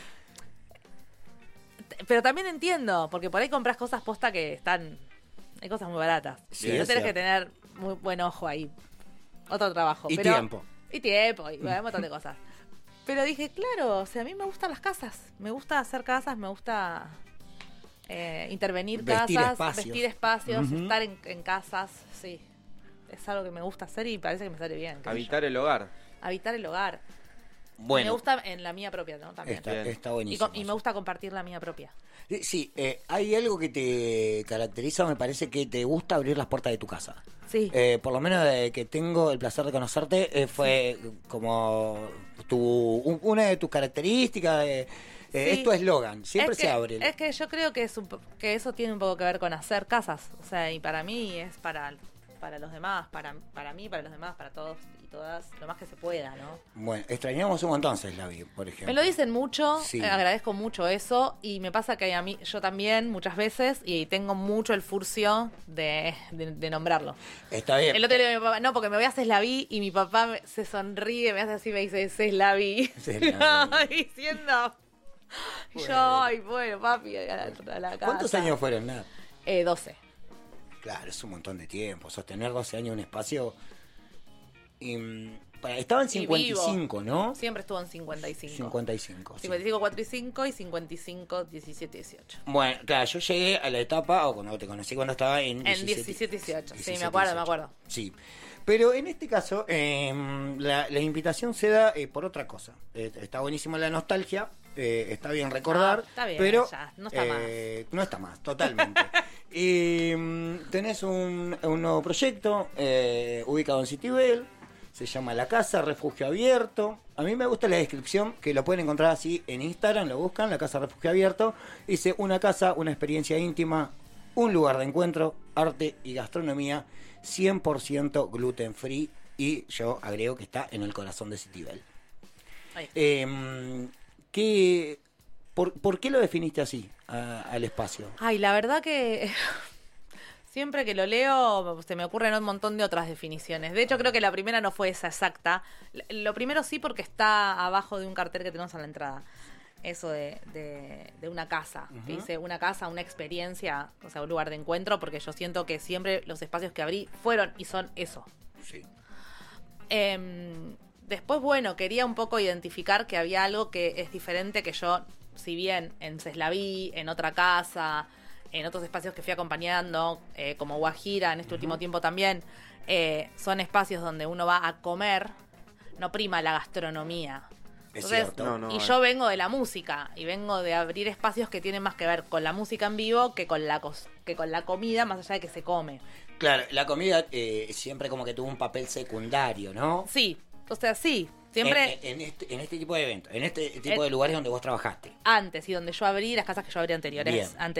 Pero también entiendo, porque por ahí compras cosas posta que están... Hay cosas muy baratas. Sí, no tenés que tener muy buen ojo ahí. Otro trabajo. Y tiempo. Y un montón de cosas. Pero dije, claro, o sea, a mí me gustan las casas. Me gusta hacer casas, me gusta intervenir vestir casas, vestir espacios, estar en casas. Sí, es algo que me gusta hacer y parece que me sale bien. Habitar el hogar. Habitar el hogar. Bueno. Me gusta en la mía propia, ¿no? También. Está buenísimo. Y me gusta compartir la mía propia. Sí, hay algo que te caracteriza, me parece que te gusta abrir las puertas de tu casa. Sí. Por lo menos de que tengo el placer de conocerte, fue como una de tus características, es tu eslogan, siempre se abre. Es que yo creo que, que eso tiene un poco que ver con hacer casas. O sea, y para mí es para los demás, para mí, para los demás, para todos y todas, lo más que se pueda, ¿no? Bueno, extrañamos un montón Seslaví, por ejemplo. Me lo dicen mucho, Sí. Agradezco mucho eso, y me pasa que a mí, yo también muchas veces, y tengo mucho el furcio de nombrarlo. Está bien. El otro día mi papá, no, porque me voy a Seslaví y mi papá se sonríe, me hace así, me dice Seslaví. Diciendo. Y yo, ay, bueno, papi, a la casa. ¿Cuántos años fueron? Nada. 12. Claro, es un montón de tiempo. Sostener 12 años en un espacio. Estaba en 55, ¿no? Siempre estuvo en 55. 55. Sí. 55, 4 y 5 y 55, 17, 18. Bueno, claro, yo llegué a la etapa, o cuando te conocí, cuando estaba en 17, 18. Sí, me acuerdo. Sí. Pero en este caso, la invitación se da por otra cosa. Está buenísima la nostalgia, está bien recordar, está bien, pero ya, no está más. No está más, totalmente. Y tenés un nuevo proyecto ubicado en Citibel, se llama La Casa Refugio Abierto. A mí me gusta la descripción, que lo pueden encontrar así en Instagram, lo buscan, La Casa Refugio Abierto. Dice, una casa, una experiencia íntima, un lugar de encuentro, arte y gastronomía, 100% gluten free, y yo agrego que está en el corazón de Citibel. ¿Por qué lo definiste así al espacio? Ay, la verdad que siempre que lo leo se me ocurren un montón de otras definiciones. De hecho, creo que la primera no fue esa exacta. Lo primero sí, porque está abajo de un cartel que tenemos a la entrada. Eso de una casa, que dice una casa, una experiencia, o sea, un lugar de encuentro, porque yo siento que siempre los espacios que abrí fueron y son eso. Sí. Después, bueno, quería un poco identificar que había algo que es diferente, que yo, si bien en Seslaví, en otra casa, en otros espacios que fui acompañando, como Guajira en este último tiempo también, son espacios donde uno va a comer, no prima la gastronomía. Entonces, yo vengo de la música y vengo de abrir espacios que tienen más que ver con la música en vivo que con la comida, más allá de que se come. Claro, la comida siempre como que tuvo un papel secundario, ¿no? Sí, o sea, sí. Siempre en este tipo de eventos, en este tipo de lugares donde vos trabajaste. Antes, y donde yo abrí, las casas que yo abrí anteriores.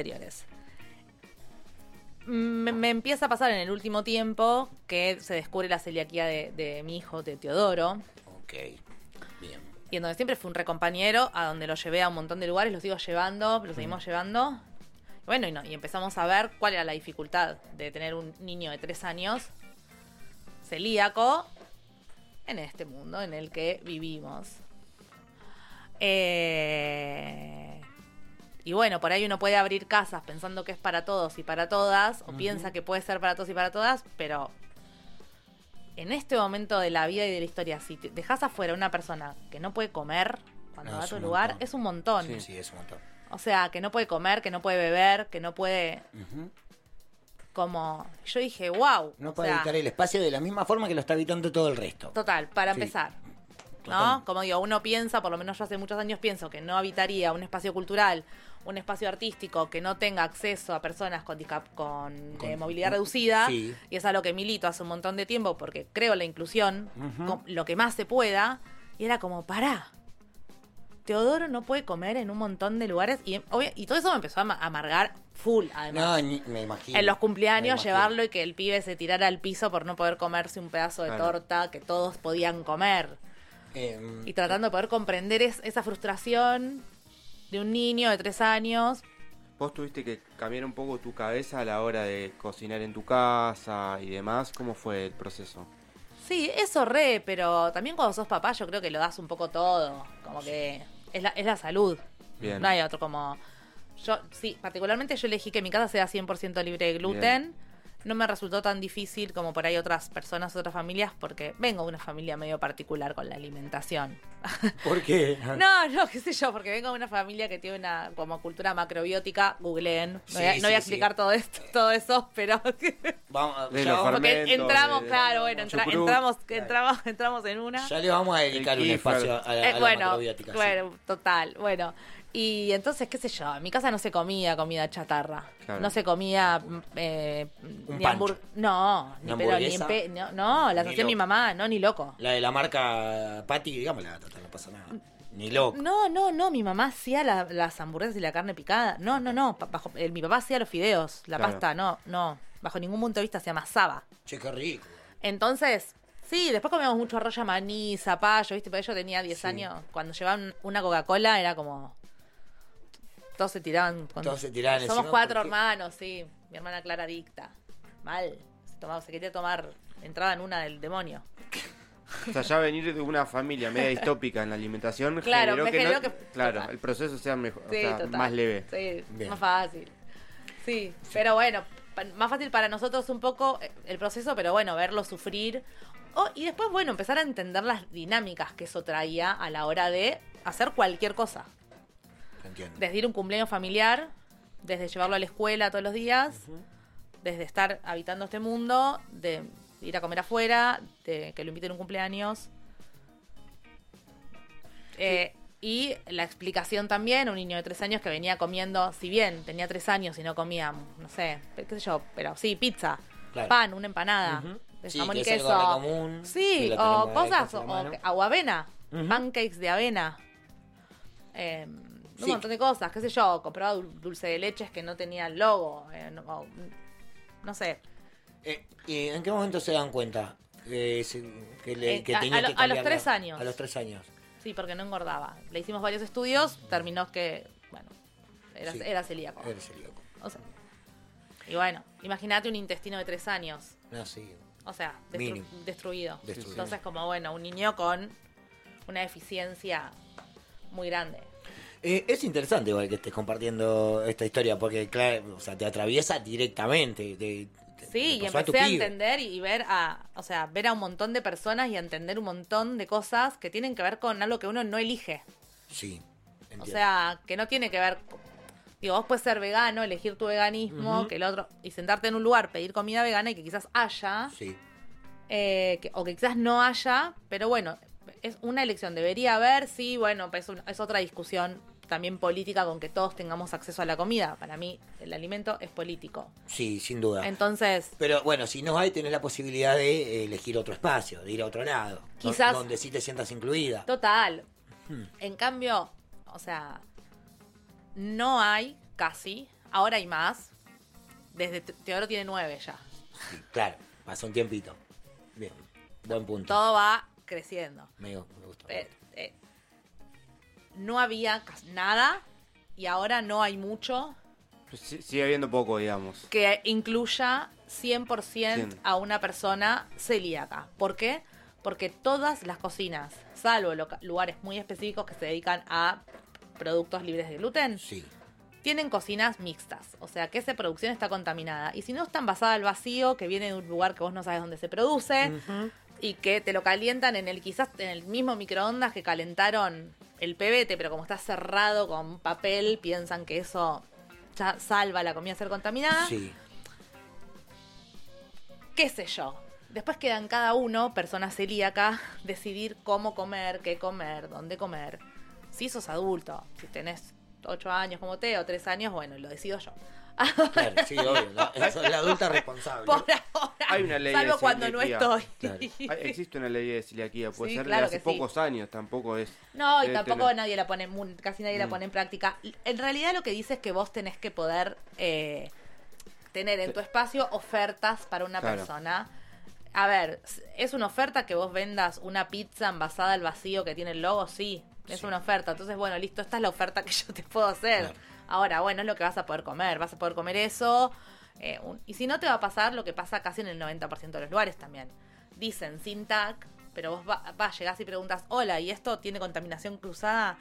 Me empieza a pasar en el último tiempo que se descubre la celiaquía de mi hijo, de Teodoro. Ok, bien. Y en donde siempre fue un recompañero, a donde lo llevé a un montón de lugares, lo sigo llevando, lo seguimos llevando. Bueno, y empezamos a ver cuál era la dificultad de tener un niño de 3 años celíaco en este mundo en el que vivimos. Y bueno, por ahí uno puede abrir casas pensando que es para todos y para todas, o piensa que puede ser para todos y para todas, pero en este momento de la vida y de la historia, si te dejas afuera una persona que no puede comer cuando va a tu lugar, es un montón. Sí, es un montón. O sea, que no puede comer, que no puede beber, que no puede... Como, yo dije, wow. No puede habitar el espacio de la misma forma que lo está habitando todo el resto. Total, para empezar. ¿No? Como digo, uno piensa, por lo menos yo hace muchos años pienso que no habitaría un espacio cultural, un espacio artístico que no tenga acceso a personas con movilidad reducida. Sí. Y es a lo que milito hace un montón de tiempo porque creo en la inclusión, lo que más se pueda. Y era como, pará. Teodoro no puede comer en un montón de lugares y todo eso me empezó a amargar full, además. No, me imagino. En los cumpleaños llevarlo y que el pibe se tirara al piso por no poder comerse un pedazo de torta que todos podían comer. Y tratando de poder comprender esa frustración de un niño de 3 años. ¿Vos tuviste que cambiar un poco tu cabeza a la hora de cocinar en tu casa y demás? ¿Cómo fue el proceso? Sí, eso pero también cuando sos papá yo creo que lo das un poco todo. Como que es la salud. Bien. No hay otro como... particularmente yo elegí que mi casa sea 100% libre de gluten. no me resultó tan difícil como por ahí otras personas, otras familias, porque vengo de una familia medio particular con la alimentación. ¿Por qué? No, qué sé yo, porque vengo de una familia que tiene una como cultura macrobiótica, googleen. No voy a explicar todo eso, pero Vamos, porque entramos, claro, bueno, entramos en una. Ya le vamos a dedicar un espacio a la macrobiótica. Bueno, total, bueno. Y entonces, qué sé yo, en mi casa no se comía comida chatarra. Claro. No se comía ni hamburguesa. No, ni pedo, no, las hacía mi mamá, no, ni loco. La de la marca Patty, digámosla, no pasa nada. Ni loco. No, mi mamá hacía las hamburguesas y la carne picada. No, mi papá hacía los fideos, la pasta, no. Bajo ningún punto de vista se amasaba. Che, qué rico. Entonces, sí, después comíamos mucho arroz maní, zapallo, ¿viste? Pero yo tenía 10 años. Cuando llevaban una Coca-Cola era como... Todos se tiraban. Somos 4 hermanos, sí. Mi hermana Clara adicta. Mal. Se quería tomar entrada en una del demonio. O sea, ya venir de una familia media distópica en la alimentación generó que claro, el proceso sea mejor, sí, más leve. Sí, bien. Más fácil. Sí, pero bueno, más fácil para nosotros un poco el proceso, pero bueno, verlo sufrir. Y después, bueno, empezar a entender las dinámicas que eso traía a la hora de hacer cualquier cosa. Entiendo. Desde ir a un cumpleaños familiar, desde llevarlo a la escuela todos los días, desde estar habitando este mundo, de ir a comer afuera, de que lo inviten a un cumpleaños. Y la explicación también, un niño de 3 años que venía comiendo, si bien tenía 3 años y no comía, no sé, qué sé yo, pero sí, pizza, pan, una empanada, de jamón y queso. Común, sí, o cosas, o avena, pancakes de avena. Un montón de cosas, qué sé yo, compraba dulce de leches que no tenía el logo, no sé. ¿Y en qué momento se dan cuenta que tenía que cambiarla? A los 3 años. A los 3 años. Sí, porque no engordaba. Le hicimos varios estudios, terminó que, bueno, era celíaco. Era celíaco. O sea, y bueno, imagínate un intestino de 3 años. No, sí. O sea, destruido. Entonces, como bueno, un niño con una deficiencia muy grande. Es interesante igual que estés compartiendo esta historia, porque claro, o sea, te atraviesa directamente. Sí, y empecé a entender y ver a un montón de personas y a entender un montón de cosas que tienen que ver con algo que uno no elige. Sí, entiendo. O sea, que no tiene que ver... Digo, vos puedes ser vegano, elegir tu veganismo, que el otro... Y sentarte en un lugar, pedir comida vegana y que quizás haya... Sí. O que quizás no haya, pero bueno, es una elección. Debería haber, sí, bueno, es otra discusión también política con que todos tengamos acceso a la comida. Para mí, el alimento es político. Sí, sin duda. Entonces... Pero bueno, si no hay, tenés la posibilidad de elegir otro espacio, de ir a otro lado. Quizás... Donde sí te sientas incluida. Total. En cambio, o sea, no hay casi, ahora hay más. Desde Teodoro tiene 9 ya. Sí, claro, pasó un tiempito. Bien, buen punto. Todo va creciendo. Me gusta. No había nada y ahora no hay mucho. Sigue habiendo poco, digamos. Que incluya 100% a una persona celíaca. ¿Por qué? Porque todas las cocinas, salvo lugares muy específicos que se dedican a productos libres de gluten, tienen cocinas mixtas. O sea, que esa producción está contaminada. Y si no está envasada al vacío, que viene de un lugar que vos no sabes dónde se produce, y que te lo calientan quizás en el mismo microondas que calentaron el pebete, pero como está cerrado con papel, piensan que eso ya salva la comida a ser contaminada. Sí. ¿Qué sé yo? Después queda en cada uno, persona celíaca, decidir cómo comer, qué comer, dónde comer. Si sos adulto, si tenés 8 años como Teo, 3 años, bueno, lo decido yo. Claro, sí, obvio. La adulta responsable. Por ahora. Hay una ley salvo de cuando no estoy. Claro. Existe una ley de celiaquía, puede ser claro de hace que sí. pocos años, tampoco es... No, y tampoco nadie la pone, casi nadie la pone en práctica. En realidad lo que dice es que vos tenés que poder tener en tu espacio ofertas para una persona. A ver, ¿es una oferta que vos vendas una pizza envasada al vacío que tiene el logo? Sí, es una oferta. Entonces, bueno, listo, esta es la oferta que yo te puedo hacer. Claro. Ahora, bueno, es lo que vas a poder comer. Vas a poder comer eso. Y si no, te va a pasar lo que pasa casi en el 90% de los lugares también. Dicen sin TAC, pero vos llegás y preguntas, hola, ¿y esto tiene contaminación cruzada?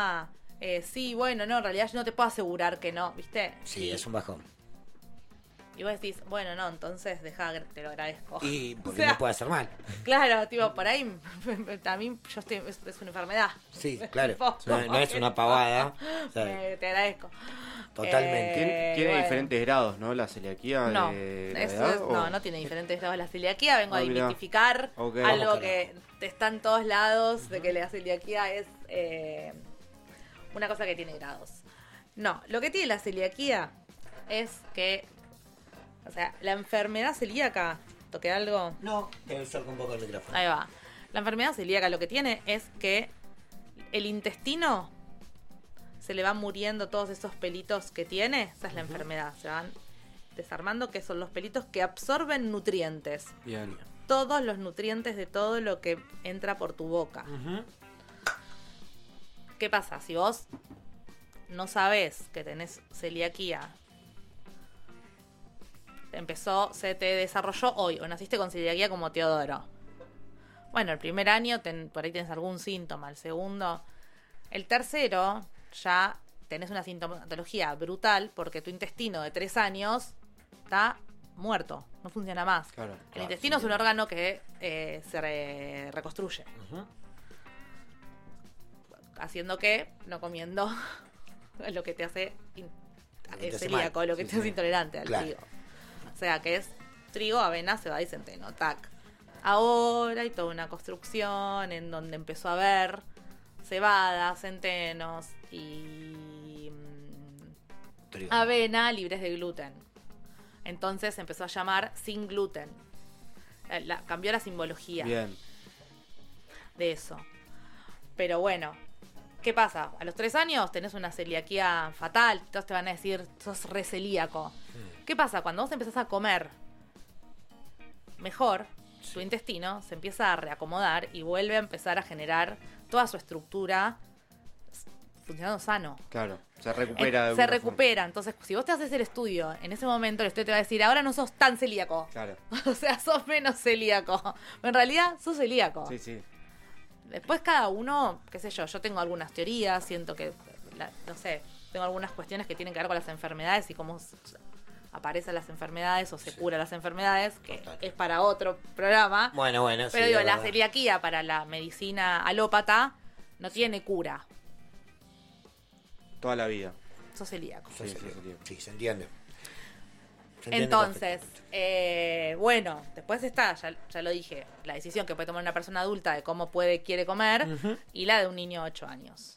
Sí, bueno, no, en realidad yo no te puedo asegurar que no, ¿viste? Sí, es un bajón. Y vos decís, bueno, no, entonces deja, te lo agradezco. Y porque O sea, no puede hacer mal. Claro, tipo, por ahí, a mí yo estoy, es una enfermedad. Sí, claro. Tipo, No es una pavada. O sea, te agradezco. totalmente. Tiene bueno. diferentes grados, ¿no? La celiaquía No, de la eso edad, es- ¿o? no tiene diferentes grados la celiaquía. Vengo a Ah, mirá. identificar Ok. algo Vamos, que está en todos lados, de que la celiaquía es una cosa que tiene grados. No, lo que tiene la celiaquía es que, o sea, la enfermedad celíaca, ¿toqué algo? No, te acerco un poco el micrófono. Ahí va. La enfermedad celíaca lo que tiene es que el intestino se le van muriendo todos esos pelitos que tiene. Esa es la enfermedad. Se van desarmando, que son los pelitos que absorben nutrientes. Bien. Todos los nutrientes de todo lo que entra por tu boca. ¿Qué pasa? Si vos no sabés que tenés celiaquía, se te desarrolló hoy, o naciste con celiaquía como Teodoro. Bueno, el primer año por ahí tenés algún síntoma, el segundo. El tercero ya tenés una sintomatología brutal porque tu intestino de 3 años está muerto, no funciona más. Claro. El intestino es un órgano que se reconstruye. Haciendo que no comiendo lo que te hace te hace celíaco, mal. lo que Sí, te hace sí. intolerante al Claro. trigo. O sea, que es trigo, avena, cebada y centeno. Tac. Ahora hay toda una construcción en donde empezó a haber cebada, centenos y Trigo. avena libres de gluten. Entonces se empezó a llamar sin gluten. Cambió la simbología Bien. de eso. Pero bueno, ¿qué pasa? A los 3 años tenés una celiaquía fatal, todos te van a decir, sos re celíaco. ¿Qué pasa? Cuando vos empezás a comer mejor, tu intestino se empieza a reacomodar y vuelve a empezar a generar toda su estructura funcionando sano. Claro. Se recupera. de Se alguna recupera. Entonces, si vos te haces el estudio, en ese momento el estudio te va a decir, ahora no sos tan celíaco. forma. Claro. O sea, sos menos celíaco. Pero en realidad, sos celíaco. Sí, sí. Después cada uno, qué sé yo tengo algunas teorías, siento que, no sé, tengo algunas cuestiones que tienen que ver con las enfermedades y cómo aparecen las enfermedades o se curan las enfermedades, que es para otro programa. Bueno, Pero sí, digo, es la verdad. celiaquía para la medicina alópata no tiene cura. Toda la vida. Sos celíaco. Sí, sí, sí. Sí, se entiende. Se entiende Entonces, bueno, después está, ya lo dije, la decisión que puede tomar una persona adulta de cómo quiere comer y la de un niño de 8 años.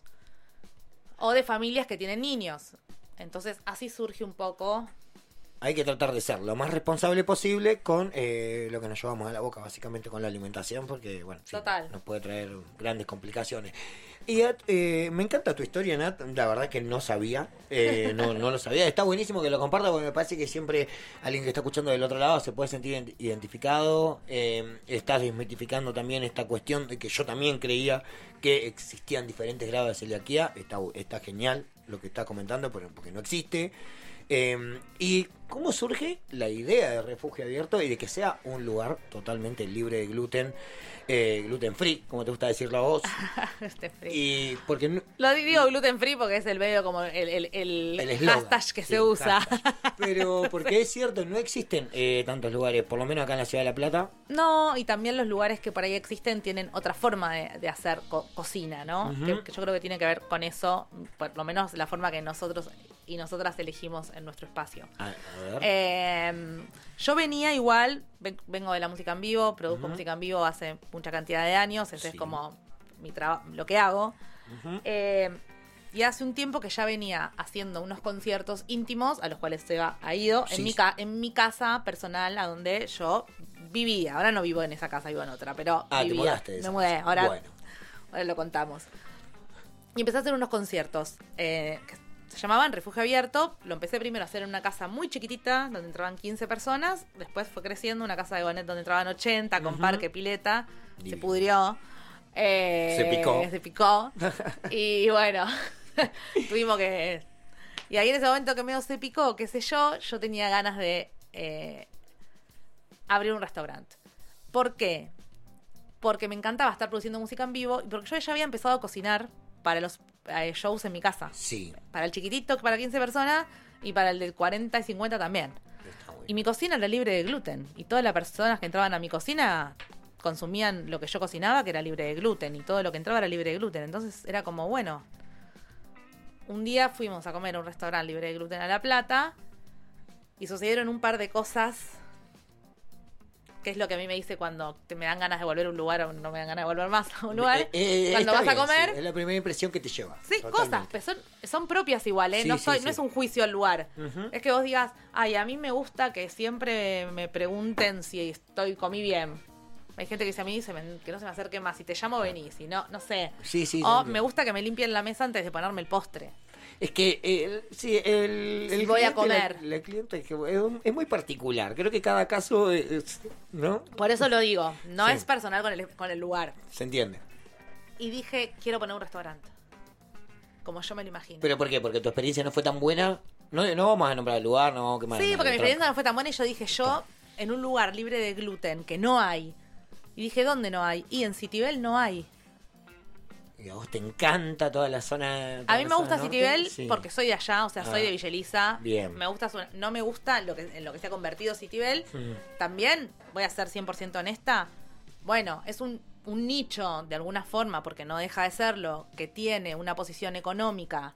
O de familias que tienen niños. Entonces, así surge un poco. Hay que tratar de ser lo más responsable posible con lo que nos llevamos a la boca, básicamente con la alimentación, porque, bueno, sí, Total. nos puede traer grandes complicaciones. Y me encanta tu historia, Nat, la verdad que no sabía, no lo sabía. Está buenísimo que lo comparta porque me parece que siempre alguien que está escuchando del otro lado se puede sentir identificado. Estás desmitificando también esta cuestión de que yo también creía que existían diferentes grados de celiaquía. Está genial lo que está comentando porque no existe. ¿Y cómo surge la idea de Refugio Abierto y de que sea un lugar totalmente libre de gluten, gluten free, como te gusta decirlo a vos? Gluten free. Y porque Lo digo gluten free porque es el medio como el eslogan, hashtag que sí, se usa. hashtag. Pero porque es cierto, no existen tantos lugares, por lo menos acá en la Ciudad de La Plata. No, y también los lugares que por ahí existen tienen otra forma de hacer cocina, ¿no? Ujú. Que yo creo que tiene que ver con eso, por lo menos la forma que nosotros y nosotras elegimos en nuestro espacio. A ver. Yo venía igual, vengo de la música en vivo, produzco música en vivo hace mucha cantidad de años, ese es como lo que hago. Y hace un tiempo que ya venía haciendo unos conciertos íntimos a los cuales Seba ha ido Sí. en mi casa personal, a donde yo vivía. Ahora no vivo en esa casa, vivo en otra, pero Te vivía. mudaste de esa Me mudé, casa. ahora Bueno. lo contamos. Y empecé a hacer unos conciertos que se llamaban Refugio Abierto. Lo empecé primero a hacer en una casa muy chiquitita, donde entraban 15 personas. Después fue creciendo, una casa de Gonet donde entraban 80, con parque, pileta. Se Divino. pudrió. Se picó. Y bueno, tuvimos que... Y ahí en ese momento que medio se picó, qué sé yo tenía ganas de abrir un restaurante. ¿Por qué? Porque me encantaba estar produciendo música en vivo y porque yo ya había empezado a cocinar para los shows en mi casa. Sí. Para el chiquitito, para 15 personas y para el de 40 y 50 también. Y mi cocina era libre de gluten. Y todas las personas que entraban a mi cocina consumían lo que yo cocinaba, que era libre de gluten. Y todo lo que entraba era libre de gluten. Entonces era como, bueno. Un día fuimos a comer a un restaurante libre de gluten a La Plata. Y sucedieron un par de cosas, que es lo que a mí me dice cuando me dan ganas de volver a un lugar o no me dan ganas de volver más a un lugar. Cuando vas a comer. Sí, es la primera impresión que te lleva. Sí, Totalmente. cosas, son propias igual, ¿eh? Sí, no sí. es un juicio al lugar. Ujú. Es que vos digas, ay, a mí me gusta que siempre me pregunten si comí bien. Hay gente que dice a mí que no se me acerque más. Si te llamo, venís. Si no, no sé. Sí, sí. O me gusta que me limpien la mesa antes de ponerme el postre. Es que el voy a cliente, comer. La cliente es muy particular. Creo que cada caso ¿no? Por eso lo digo. No Sí. es personal con el lugar. Se entiende. Y dije, quiero poner un restaurante. Como yo me lo imagino. ¿Pero por qué? ¿Porque tu experiencia no fue tan buena? No vamos a nombrar el lugar, no vamos a quemar. Sí, nada. porque mi experiencia no fue tan buena y yo dije, en un lugar libre de gluten, que no hay. Y dije, ¿dónde no hay? Y en Citibel no hay. Y a vos te encanta toda la zona. A mí me gusta Citibel Sí. porque soy de allá, o sea, soy de Villa Elisa. Bien. Me gusta no me gusta en lo que se ha convertido Citibel. También, voy a ser 100% honesta, bueno, es un nicho de alguna forma, porque no deja de serlo, que tiene una posición económica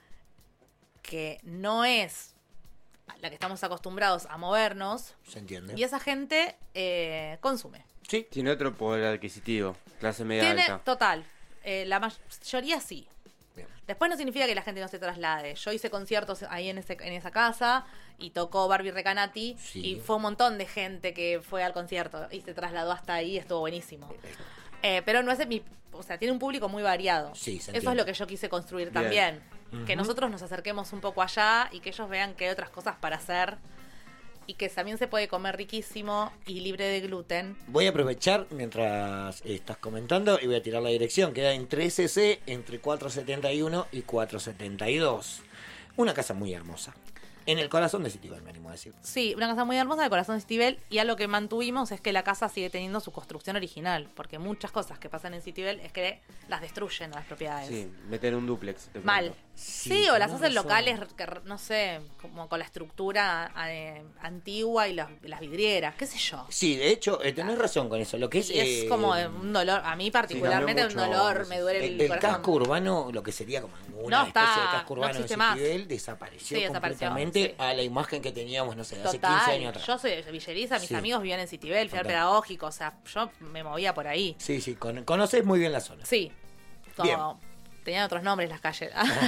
que no es la que estamos acostumbrados a movernos. Se entiende. Y esa gente consume. Sí. Tiene otro poder adquisitivo, clase media Tiene, alta. total. La mayoría sí. Después no significa que la gente no se traslade. Yo hice conciertos ahí en esa casa y tocó Barbie Recanati y fue un montón de gente que fue al concierto y se trasladó hasta ahí, estuvo buenísimo. Pero no es o sea, tiene un público muy variado. Sí, se Eso es entiende. lo que yo quise construir Bien. también. Que Ujú. nosotros nos acerquemos un poco allá y que ellos vean que hay otras cosas para hacer y que también se puede comer riquísimo y libre de gluten. Voy a aprovechar mientras estás comentando y voy a tirar la dirección. Queda en 13C, entre 471 y 472. Una casa muy hermosa. En el corazón de Citibel, me animo a decir. Sí, una casa muy hermosa de corazón de Citibel, y algo que mantuvimos es que la casa sigue teniendo su construcción original, porque muchas cosas que pasan en Citibel es que las destruyen a las propiedades. Sí, meter un duplex. de pronto. Mal. Sí, o las tenés hacen razón. locales, que, no sé, como con la estructura antigua y las vidrieras, qué sé yo. Sí, de hecho, tenés razón con eso. Lo que es, Y es como un dolor, a mí particularmente un dolor, me duele el corazón. casco urbano, lo que sería como una No, especie de está- casco no urbano de existe más. Citibel desapareció Sí, desapareció, completamente a la imagen que teníamos, no sé, hace Total, 15 años atrás. yo soy de Villeriza, mis Sí. amigos vivían en Citibel, fui al Total. pedagógico, o sea, yo me movía por ahí. Sí, sí, conoces muy bien la zona. Sí, Bien. como tenían otros nombres las calles.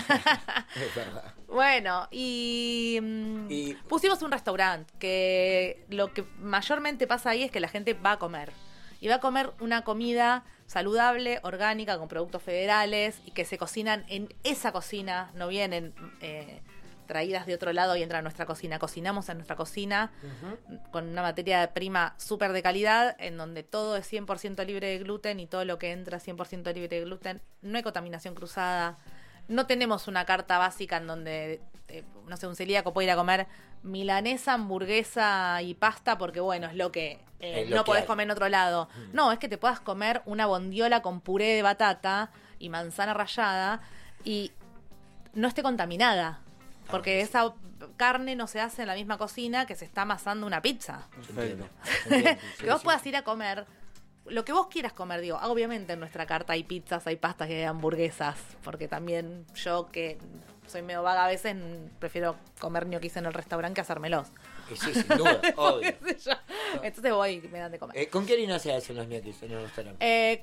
Es verdad. Bueno, y pusimos un restaurante, que lo que mayormente pasa ahí es que la gente va a comer. Y va a comer una comida saludable, orgánica, con productos federales, y que se cocinan en esa cocina, no vienen traídas de otro lado y entran a nuestra cocina. Cocinamos en nuestra cocina con una materia prima súper de calidad, en donde todo es 100% libre de gluten y todo lo que entra es 100% libre de gluten. No hay contaminación cruzada. No tenemos una carta básica en donde, no sé, un celíaco puede ir a comer milanesa, hamburguesa y pasta porque, bueno, es lo que Es lo no que podés hay. comer en otro lado. No, es que te puedas comer una bondiola con puré de batata y manzana rallada y no esté contaminada. Porque esa carne no se hace en la misma cocina que se está amasando una pizza. Perfecto. Que vos puedas ir a comer lo que vos quieras comer, digo. Obviamente en nuestra carta hay pizzas, hay pastas y hay hamburguesas. Porque también yo, que soy medio vaga a veces, prefiero comer ñoquis en el restaurante que hacérmelos. Sí, sin duda, obvio. ¿Qué sé yo? Entonces voy y me dan de comer. ¿Con qué harina se hacen los ñoquis en el restaurante?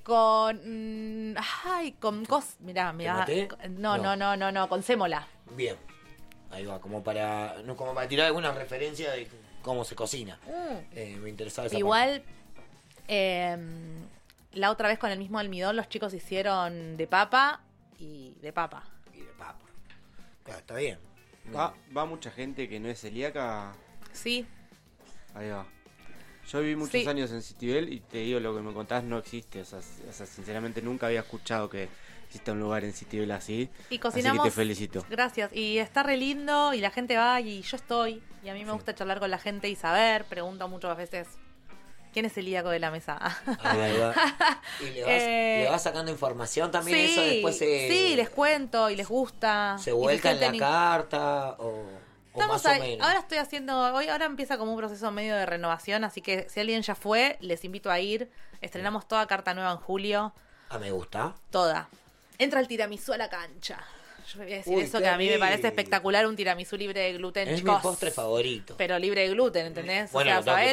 Con mirá. ¿Tomate? No, con sémola. Bien. Ahí va, como para tirar alguna referencia de cómo se cocina. Me interesaba esa Igual, la otra vez con el mismo almidón los chicos hicieron de papa y de papa. parte. Claro, está bien. Va mucha gente que no es celíaca. Sí. Ahí va. Yo viví muchos Sí. años en Citibel y te digo, lo que me contás no existe. O sea, sinceramente nunca había escuchado que exista un lugar en Citibel así. Y cocinamos. Así que te felicito. Gracias. Y está re lindo y la gente va y yo estoy. Y a mí me gusta charlar con la gente y saber. Pregunto muchas veces, ¿quién es el celíaco de la mesa? Ahí va. Y le vas sacando información también, eso después sí, les cuento y les gusta. se Y vuelca en la sienten carta o... Estamos más o ahí. menos. Ahora estoy haciendo, ahora empieza como un proceso medio de renovación, así que si alguien ya fue, les invito a ir. Estrenamos toda carta nueva en julio. Ah, me gusta. Toda. Entra el tiramisú a la cancha. Yo voy a decir Uy, eso qué que a mí me rico. parece espectacular, un tiramisú libre de gluten, Es chicos. mi postre favorito. Pero libre de gluten, ¿entendés? Bueno, o sea, lo tengo que ¿sabés